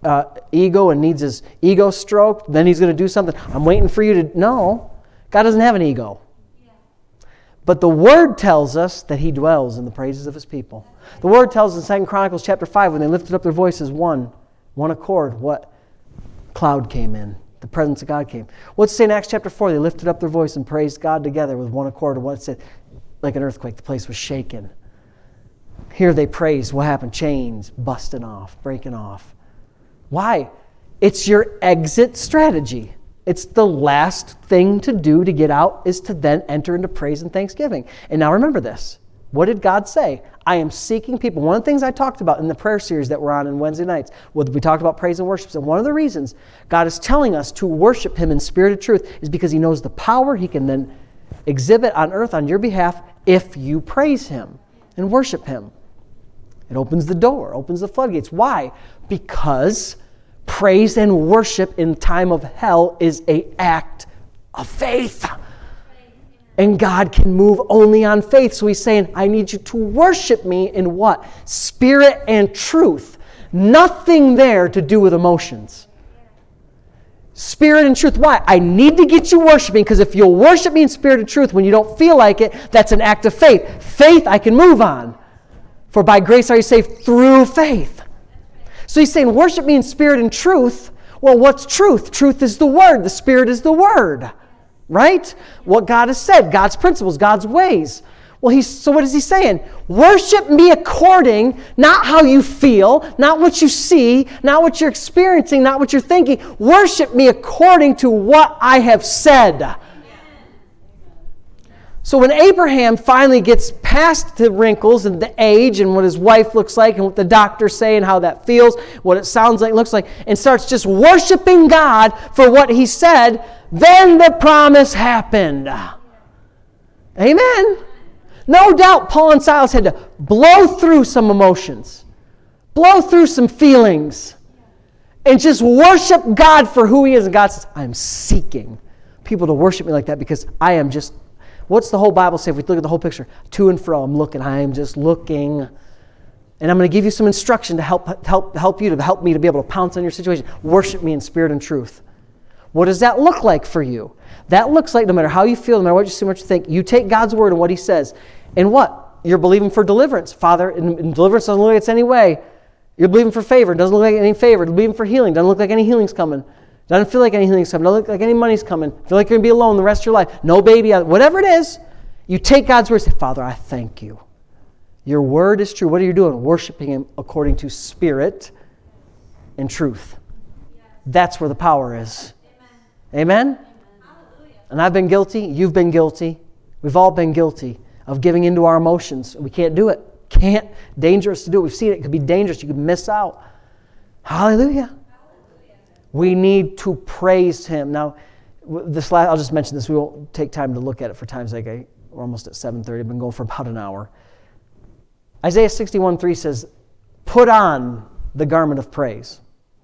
uh, ego and needs his ego stroked, then he's going to do something. I'm waiting for you to... No, God doesn't have an ego. But the Word tells us that He dwells in the praises of His people. The Word tells us in Second Chronicles chapter five, when they lifted up their voices, one, one accord, what? Cloud came in. The presence of God came. What's it say in Acts chapter four? They lifted up their voice and praised God together with one accord. And what it said, like an earthquake, the place was shaken. Here they praised. What happened? Chains busting off, breaking off. Why? It's your exit strategy. It's the last thing to do to get out is to then enter into praise and thanksgiving. And now remember this. What did God say? I am seeking people. One of the things I talked about in the prayer series that we're on on Wednesday nights, we talked about praise and worship. And one of the reasons God is telling us to worship Him in spirit and truth is because He knows the power He can then exhibit on earth on your behalf if you praise Him and worship Him. It opens the door, opens the floodgates. Why? Because praise and worship in time of hell is an act of faith. And God can move only on faith. So He's saying, I need you to worship me in what? Spirit and truth. Nothing there to do with emotions. Spirit and truth. Why? I need to get you worshiping, because if you'll worship me in spirit and truth when you don't feel like it, that's an act of faith. Faith I can move on. For by grace are you saved through faith. So He's saying, worship me in spirit and truth. Well, what's truth? Truth is the Word. The Spirit is the Word. Right? What God has said, God's principles, God's ways. Well, he's, so what is He saying? Worship me according, not how you feel, not what you see, not what you're experiencing, not what you're thinking. Worship me according to what I have said. So when Abraham finally gets past the wrinkles and the age and what his wife looks like and what the doctors say and how that feels, what it sounds like, looks like, and starts just worshiping God for what He said, then the promise happened. Amen. No doubt Paul and Silas had to blow through some emotions, blow through some feelings, and just worship God for who He is. And God says, I'm seeking people to worship me like that because I am just... What's the whole Bible say if we look at the whole picture? To and fro, I'm looking, I am just looking. And I'm going to give you some instruction to help, help, help you, to help me to be able to pounce on your situation. Worship me in spirit and truth. What does that look like for you? That looks like no matter how you feel, no matter what you see, what you think, you take God's word and what He says. And what? You're believing for deliverance. Father, and, and deliverance doesn't look like it's any way. You're believing for favor. It doesn't look like any favor. You're believing for healing. Doesn't look like any healing's coming. Doesn't feel like any healing's coming. Doesn't look like any money's coming. Feel like you're going to be alone the rest of your life. No baby. Whatever it is, you take God's word and say, Father, I thank you. Your word is true. What are you doing? Worshiping Him according to spirit and truth. That's where the power is. Amen? Amen? And I've been guilty. You've been guilty. We've all been guilty of giving into our emotions. We can't do it. Can't. Dangerous to do it. We've seen it. It could be dangerous. You could miss out. Hallelujah. We need to praise Him. Now, this last, I'll just mention this. We won't take time to look at it for time's sake. I, we're almost at seven thirty. I've been going for about an hour. Isaiah sixty-one three says, put on the garment of praise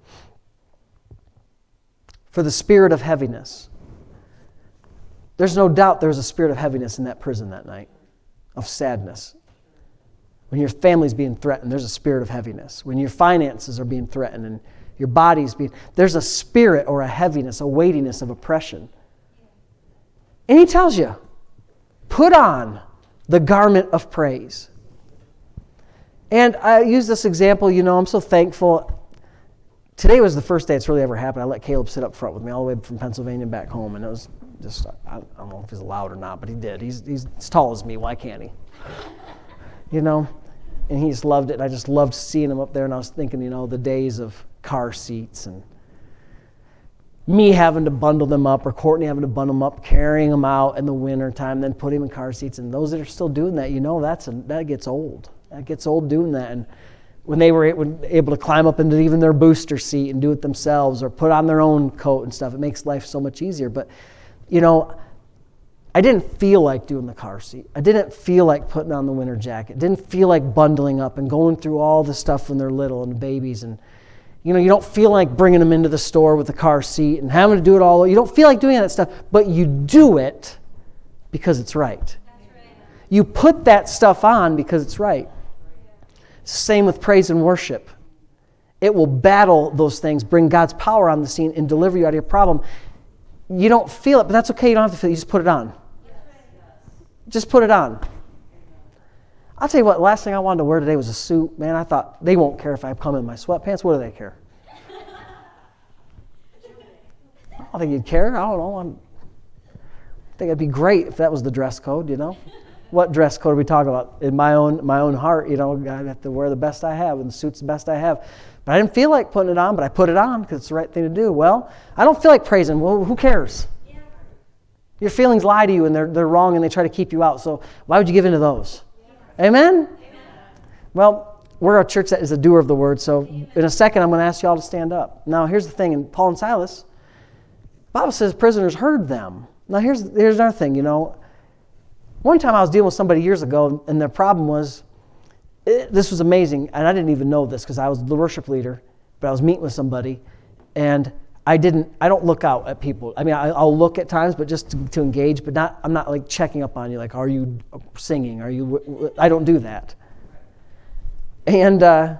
for the spirit of heaviness. There's no doubt there was a spirit of heaviness in that prison that night, of sadness. When your family's being threatened, there's a spirit of heaviness. When your finances are being threatened and your body's being... There's a spirit or a heaviness, a weightiness of oppression. And He tells you, put on the garment of praise. And I use this example, you know, I'm so thankful. Today was the first day it's really ever happened. I let Caleb sit up front with me all the way from Pennsylvania back home. And it was just, I don't know if he's allowed or not, but he did. He's, he's as tall as me. Why can't he? You know? And he just loved it. And I just loved seeing him up there. And I was thinking, you know, the days of car seats and me having to bundle them up or Courtney having to bundle them up, carrying them out in the winter time, then put him in car seats. And those that are still doing that, you know, that's a, that gets old. That gets old doing that. And when they were able to climb up into even their booster seat and do it themselves or put on their own coat and stuff, it makes life so much easier. But, you know, I didn't feel like doing the car seat. I didn't feel like putting on the winter jacket. Didn't feel like bundling up and going through all the stuff when they're little and babies. And, you know, you don't feel like bringing them into the store with the car seat and having to do it all. You don't feel like doing that stuff, but you do it because it's right. That's right. You put that stuff on because it's right. It's the same with praise and worship. It will battle those things, bring God's power on the scene, and deliver you out of your problem. You don't feel it, but that's okay. You don't have to feel it. You just put it on. Just put it on. I'll tell you what, the last thing I wanted to wear today was a suit. Man, I thought, they won't care if I come in my sweatpants. What do they care? I don't think you'd care. I don't know. I'm, I think it'd be great if that was the dress code, you know. What dress code are we talking about? In my own my own heart, you know, I have to wear the best I have, and the suit's the best I have. But I didn't feel like putting it on, but I put it on because it's the right thing to do. Well, I don't feel like praising. Well, who cares? Yeah. Your feelings lie to you, and they're they're wrong, and they try to keep you out. So why would you give in to those? Yeah. Amen? Amen? Well, we're a church that is a doer of the word, so in a second I'm going to ask you all to stand up. Now, here's the thing. In Paul and Silas, the Bible says prisoners heard them. Now, here's here's another thing, you know. One time I was dealing with somebody years ago, and their problem was, it, this was amazing, and I didn't even know this because I was the worship leader, but I was meeting with somebody, and I didn't, I don't look out at people. I mean, I, I'll look at times, but just to, to engage, but not, I'm not like checking up on you, like, are you singing? Are you, I don't do that. And uh,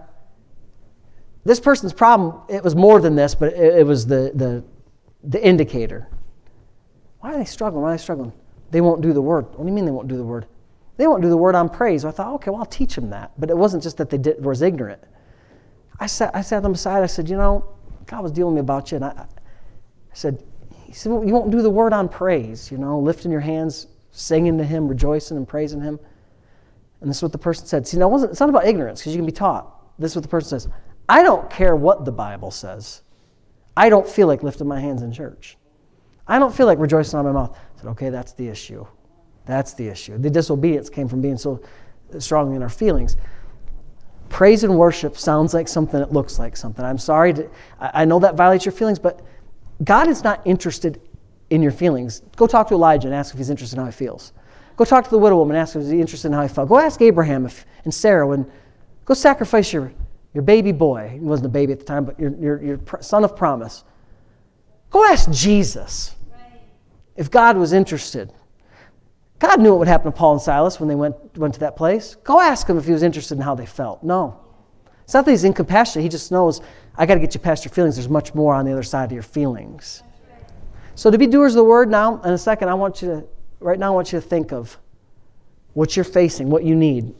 this person's problem, it was more than this, but it, it was the, the, the indicator. Why are they struggling? Why are they struggling? They won't do the word. What do you mean they won't do the word? They won't do the word on praise. So I thought, okay, well, I'll teach them that. But it wasn't just that they did, was ignorant. I sat, I sat them aside. I said, you know, God was dealing with me about you. And I, I said, he said, well, you won't do the word on praise, you know, lifting your hands, singing to him, rejoicing and praising him. And this is what the person said. See, now, it wasn't, it's not about ignorance because you can be taught. This is what the person says. I don't care what the Bible says. I don't feel like lifting my hands in church. I don't feel like rejoicing on my mouth. I said, okay, that's the issue. That's the issue. The disobedience came from being so strong in our feelings. Praise and worship sounds like something. It looks like something. I'm sorry. To, I know that violates your feelings, but God is not interested in your feelings. Go talk to Elijah and ask if he's interested in how he feels. Go talk to the widow woman and ask if he's interested in how he felt. Go ask Abraham if, and Sarah when go sacrifice your, your baby boy. He wasn't a baby at the time, but your, your, your son of promise. Go ask Jesus if God was interested. God knew what would happen to Paul and Silas when they went, went to that place. Go ask him if he was interested in how they felt. No. It's not that he's incompassionate. He just knows, I got to get you past your feelings. There's much more on the other side of your feelings. So to be doers of the word now, in a second, I want you to, right now I want you to think of what you're facing, what you need.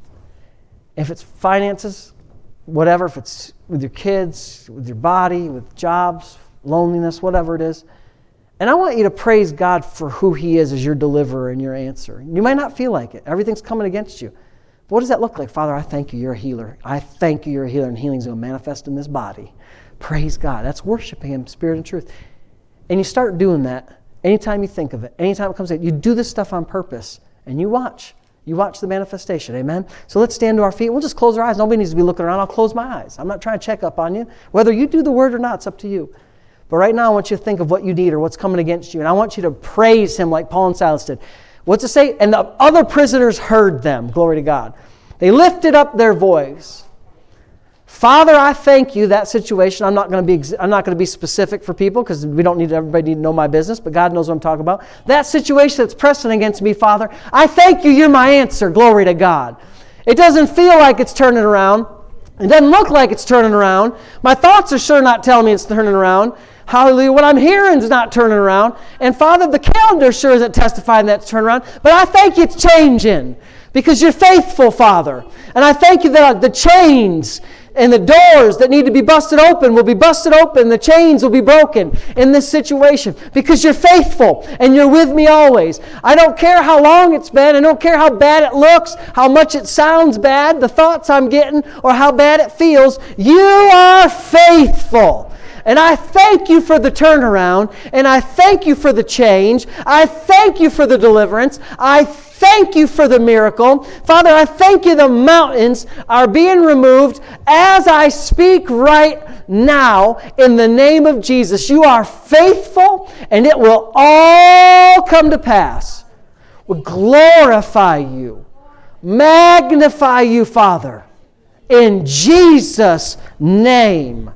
If it's finances, whatever, if it's with your kids, with your body, with jobs, loneliness, whatever it is. And I want you to praise God for who he is as your deliverer and your answer. You might not feel like it. Everything's coming against you. But what does that look like? Father, I thank you, you're a healer. I thank you, you're a healer, and healing's going to manifest in this body. Praise God. That's worshiping him, spirit and truth. And you start doing that anytime you think of it, anytime it comes in. You do this stuff on purpose, and you watch. You watch the manifestation, amen? So let's stand to our feet. We'll just close our eyes. Nobody needs to be looking around. I'll close my eyes. I'm not trying to check up on you. Whether you do the word or not, it's up to you. But right now, I want you to think of what you need or what's coming against you. And I want you to praise him like Paul and Silas did. What's it say? And the other prisoners heard them. Glory to God. They lifted up their voice. Father, I thank you, that situation. I'm not going to be I'm not going to be specific for people because we don't need everybody to know my business, but God knows what I'm talking about. That situation that's pressing against me, Father, I thank you, you're my answer. Glory to God. It doesn't feel like it's turning around. It doesn't look like it's turning around. My thoughts are sure not telling me it's turning around. Hallelujah. What I'm hearing is not turning around. And Father, the calendar sure isn't testifying that it's turning around. But I thank you it's changing because you're faithful, Father. And I thank you that the chains and the doors that need to be busted open will be busted open. The chains will be broken in this situation because you're faithful and you're with me always. I don't care how long it's been. I don't care how bad it looks, how much it sounds bad, the thoughts I'm getting, or how bad it feels. You are faithful. And I thank you for the turnaround, and I thank you for the change. I thank you for the deliverance. I thank you for the miracle. Father, I thank you the mountains are being removed as I speak right now in the name of Jesus. You are faithful, and it will all come to pass. We glorify you, magnify you, Father, in Jesus' name.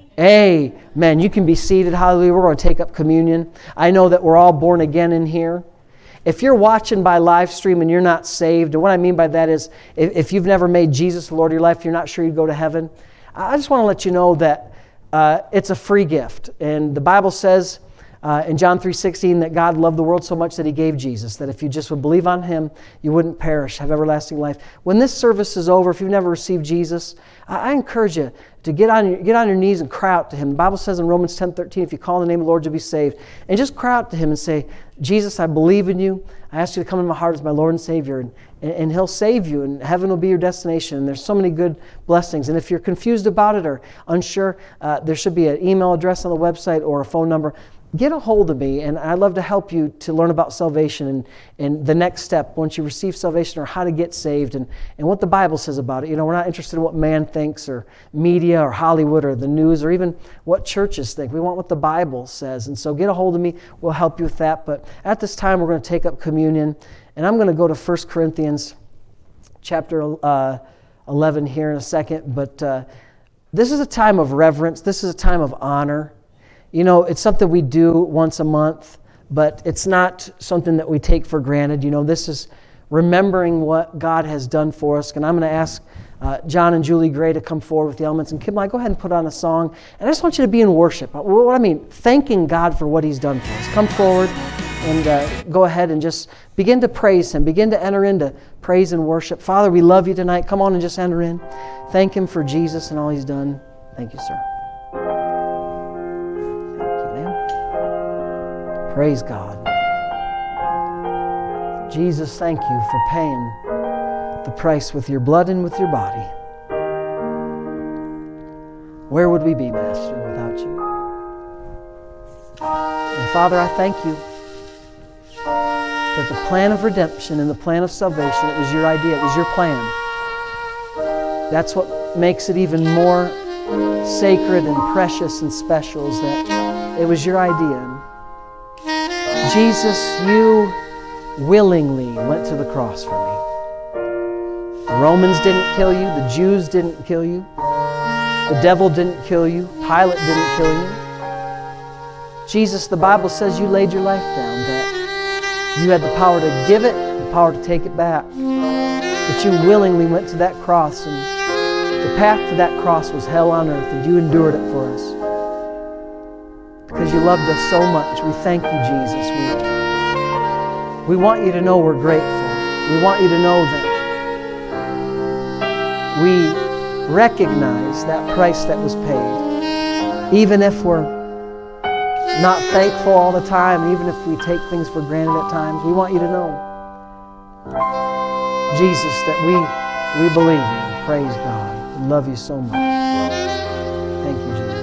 Amen. You can be seated. Hallelujah. We're going to take up communion. I know that we're all born again in here. If you're watching by live stream and you're not saved, and what I mean by that is if you've never made Jesus the Lord of your life, you're not sure you'd go to heaven, I just want to let you know that uh, it's a free gift. And the Bible says uh, in John three sixteen that God loved the world so much that he gave Jesus, that if you just would believe on him, you wouldn't perish, have everlasting life. When this service is over, if you've never received Jesus, I, I encourage you to get on, your, get on your knees and cry out to him. The Bible says in Romans ten thirteen, if you call on the name of the Lord, you'll be saved. And just cry out to him and say, Jesus, I believe in you. I ask you to come into my heart as my Lord and Savior. And, and, and he'll save you, and heaven will be your destination. And there's so many good blessings. And if you're confused about it or unsure, uh, there should be an email address on the website or a phone number. Get a hold of me, and I'd love to help you to learn about salvation and, and the next step once you receive salvation, or how to get saved and, and what the Bible says about it. You know, we're not interested in what man thinks or media or Hollywood or the news or even what churches think. We want what the Bible says. And so get a hold of me. We'll help you with that. But at this time, we're going to take up communion, and I'm going to go to First Corinthians chapter uh, eleven here in a second. But uh, this is a time of reverence. This is a time of honor. You know, it's something we do once a month, but it's not something that we take for granted. You know, this is remembering what God has done for us. And I'm going to ask uh, John and Julie Gray to come forward with the elements. And Kim, I go ahead and put on a song. And I just want you to be in worship. What I mean, thanking God for what he's done for us. Come forward and uh, go ahead and just begin to praise him. Begin to enter into praise and worship. Father, we love you tonight. Come on and just enter in. Thank him for Jesus and all he's done. Thank you, sir. Praise God. Jesus, thank you for paying the price with your blood and with your body. Where would we be, Master, without you? And Father, I thank you that the plan of redemption and the plan of salvation, it was your idea, it was your plan. That's what makes it even more sacred and precious and special, is that it was your idea. Jesus, you willingly went to the cross for me. The Romans didn't kill you. The Jews didn't kill you. The devil didn't kill you. Pilate didn't kill you. Jesus, the Bible says you laid your life down, that you had the power to give it, the power to take it back. That you willingly went to that cross, and the path to that cross was hell on earth, and you endured it for us. Because you loved us so much. We thank you, Jesus. We, we want you to know we're grateful. We want you to know that we recognize that price that was paid. Even if we're not thankful all the time, even if we take things for granted at times, we want you to know, Jesus, that we, we believe you. Praise God. We love you so much. Thank you, Jesus.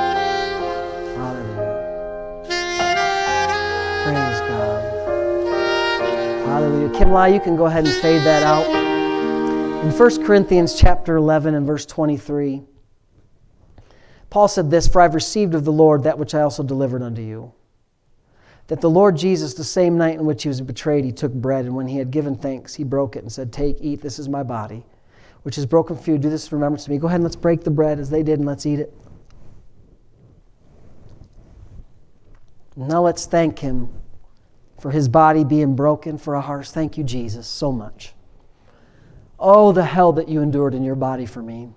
Hallelujah. Kim Lai, you can go ahead and fade that out. In First Corinthians chapter eleven and verse twenty-three, Paul said this, "For I've received of the Lord that which I also delivered unto you. That the Lord Jesus, the same night in which he was betrayed, he took bread, and when he had given thanks, he broke it and said, Take, eat, this is my body, which is broken for you. Do this in remembrance of me." Go ahead and let's break the bread as they did, and let's eat it. Now let's thank him for his body being broken for our hearts. Thank you, Jesus, so much. Oh, the hell that you endured in your body for me.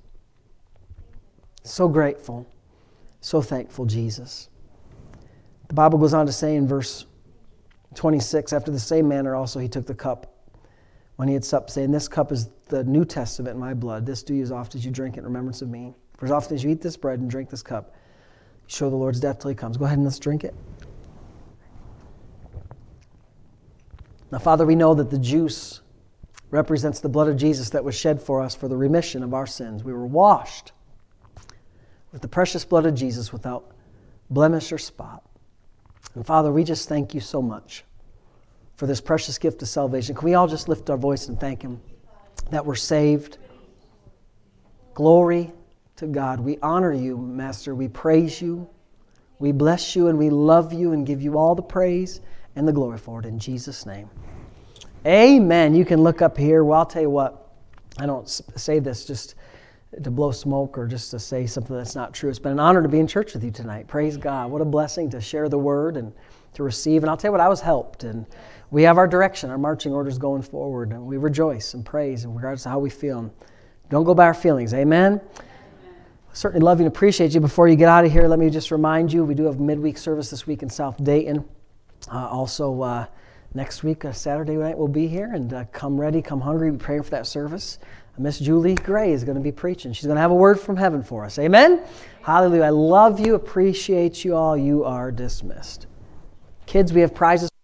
So grateful, so thankful, Jesus. The Bible goes on to say in verse twenty-six, after the same manner also he took the cup when he had supped, saying, This cup is the New Testament in my blood. This do you as often as you drink it in remembrance of me. For as often as you eat this bread and drink this cup, you show the Lord's death till he comes. Go ahead and let's drink it. Now, Father, we know that the juice represents the blood of Jesus that was shed for us for the remission of our sins. We were washed with the precious blood of Jesus without blemish or spot. And Father, we just thank you so much for this precious gift of salvation. Can we all just lift our voice and thank him that we're saved? Glory to God. We honor you, Master. We praise you. We bless you and we love you and give you all the praise and the glory for it in Jesus' name. Amen. You can look up here. Well, I'll tell you what. I don't say this just to blow smoke or just to say something that's not true. It's been an honor to be in church with you tonight. Praise God. What a blessing to share the word and to receive. And I'll tell you what, I was helped. And we have our direction, our marching orders going forward. And we rejoice and praise in regards to how we feel. Don't go by our feelings. Amen? Certainly love you and appreciate you. Before you get out of here, let me just remind you, we do have midweek service this week in South Dayton. Uh, also, uh, next week, uh, Saturday night, we'll be here, and uh, come ready, come hungry. Be praying for that service. Uh, Miss Julie Gray is going to be preaching. She's going to have a word from heaven for us. Amen? Hallelujah. I love you, appreciate you all. You are dismissed. Kids, we have prizes.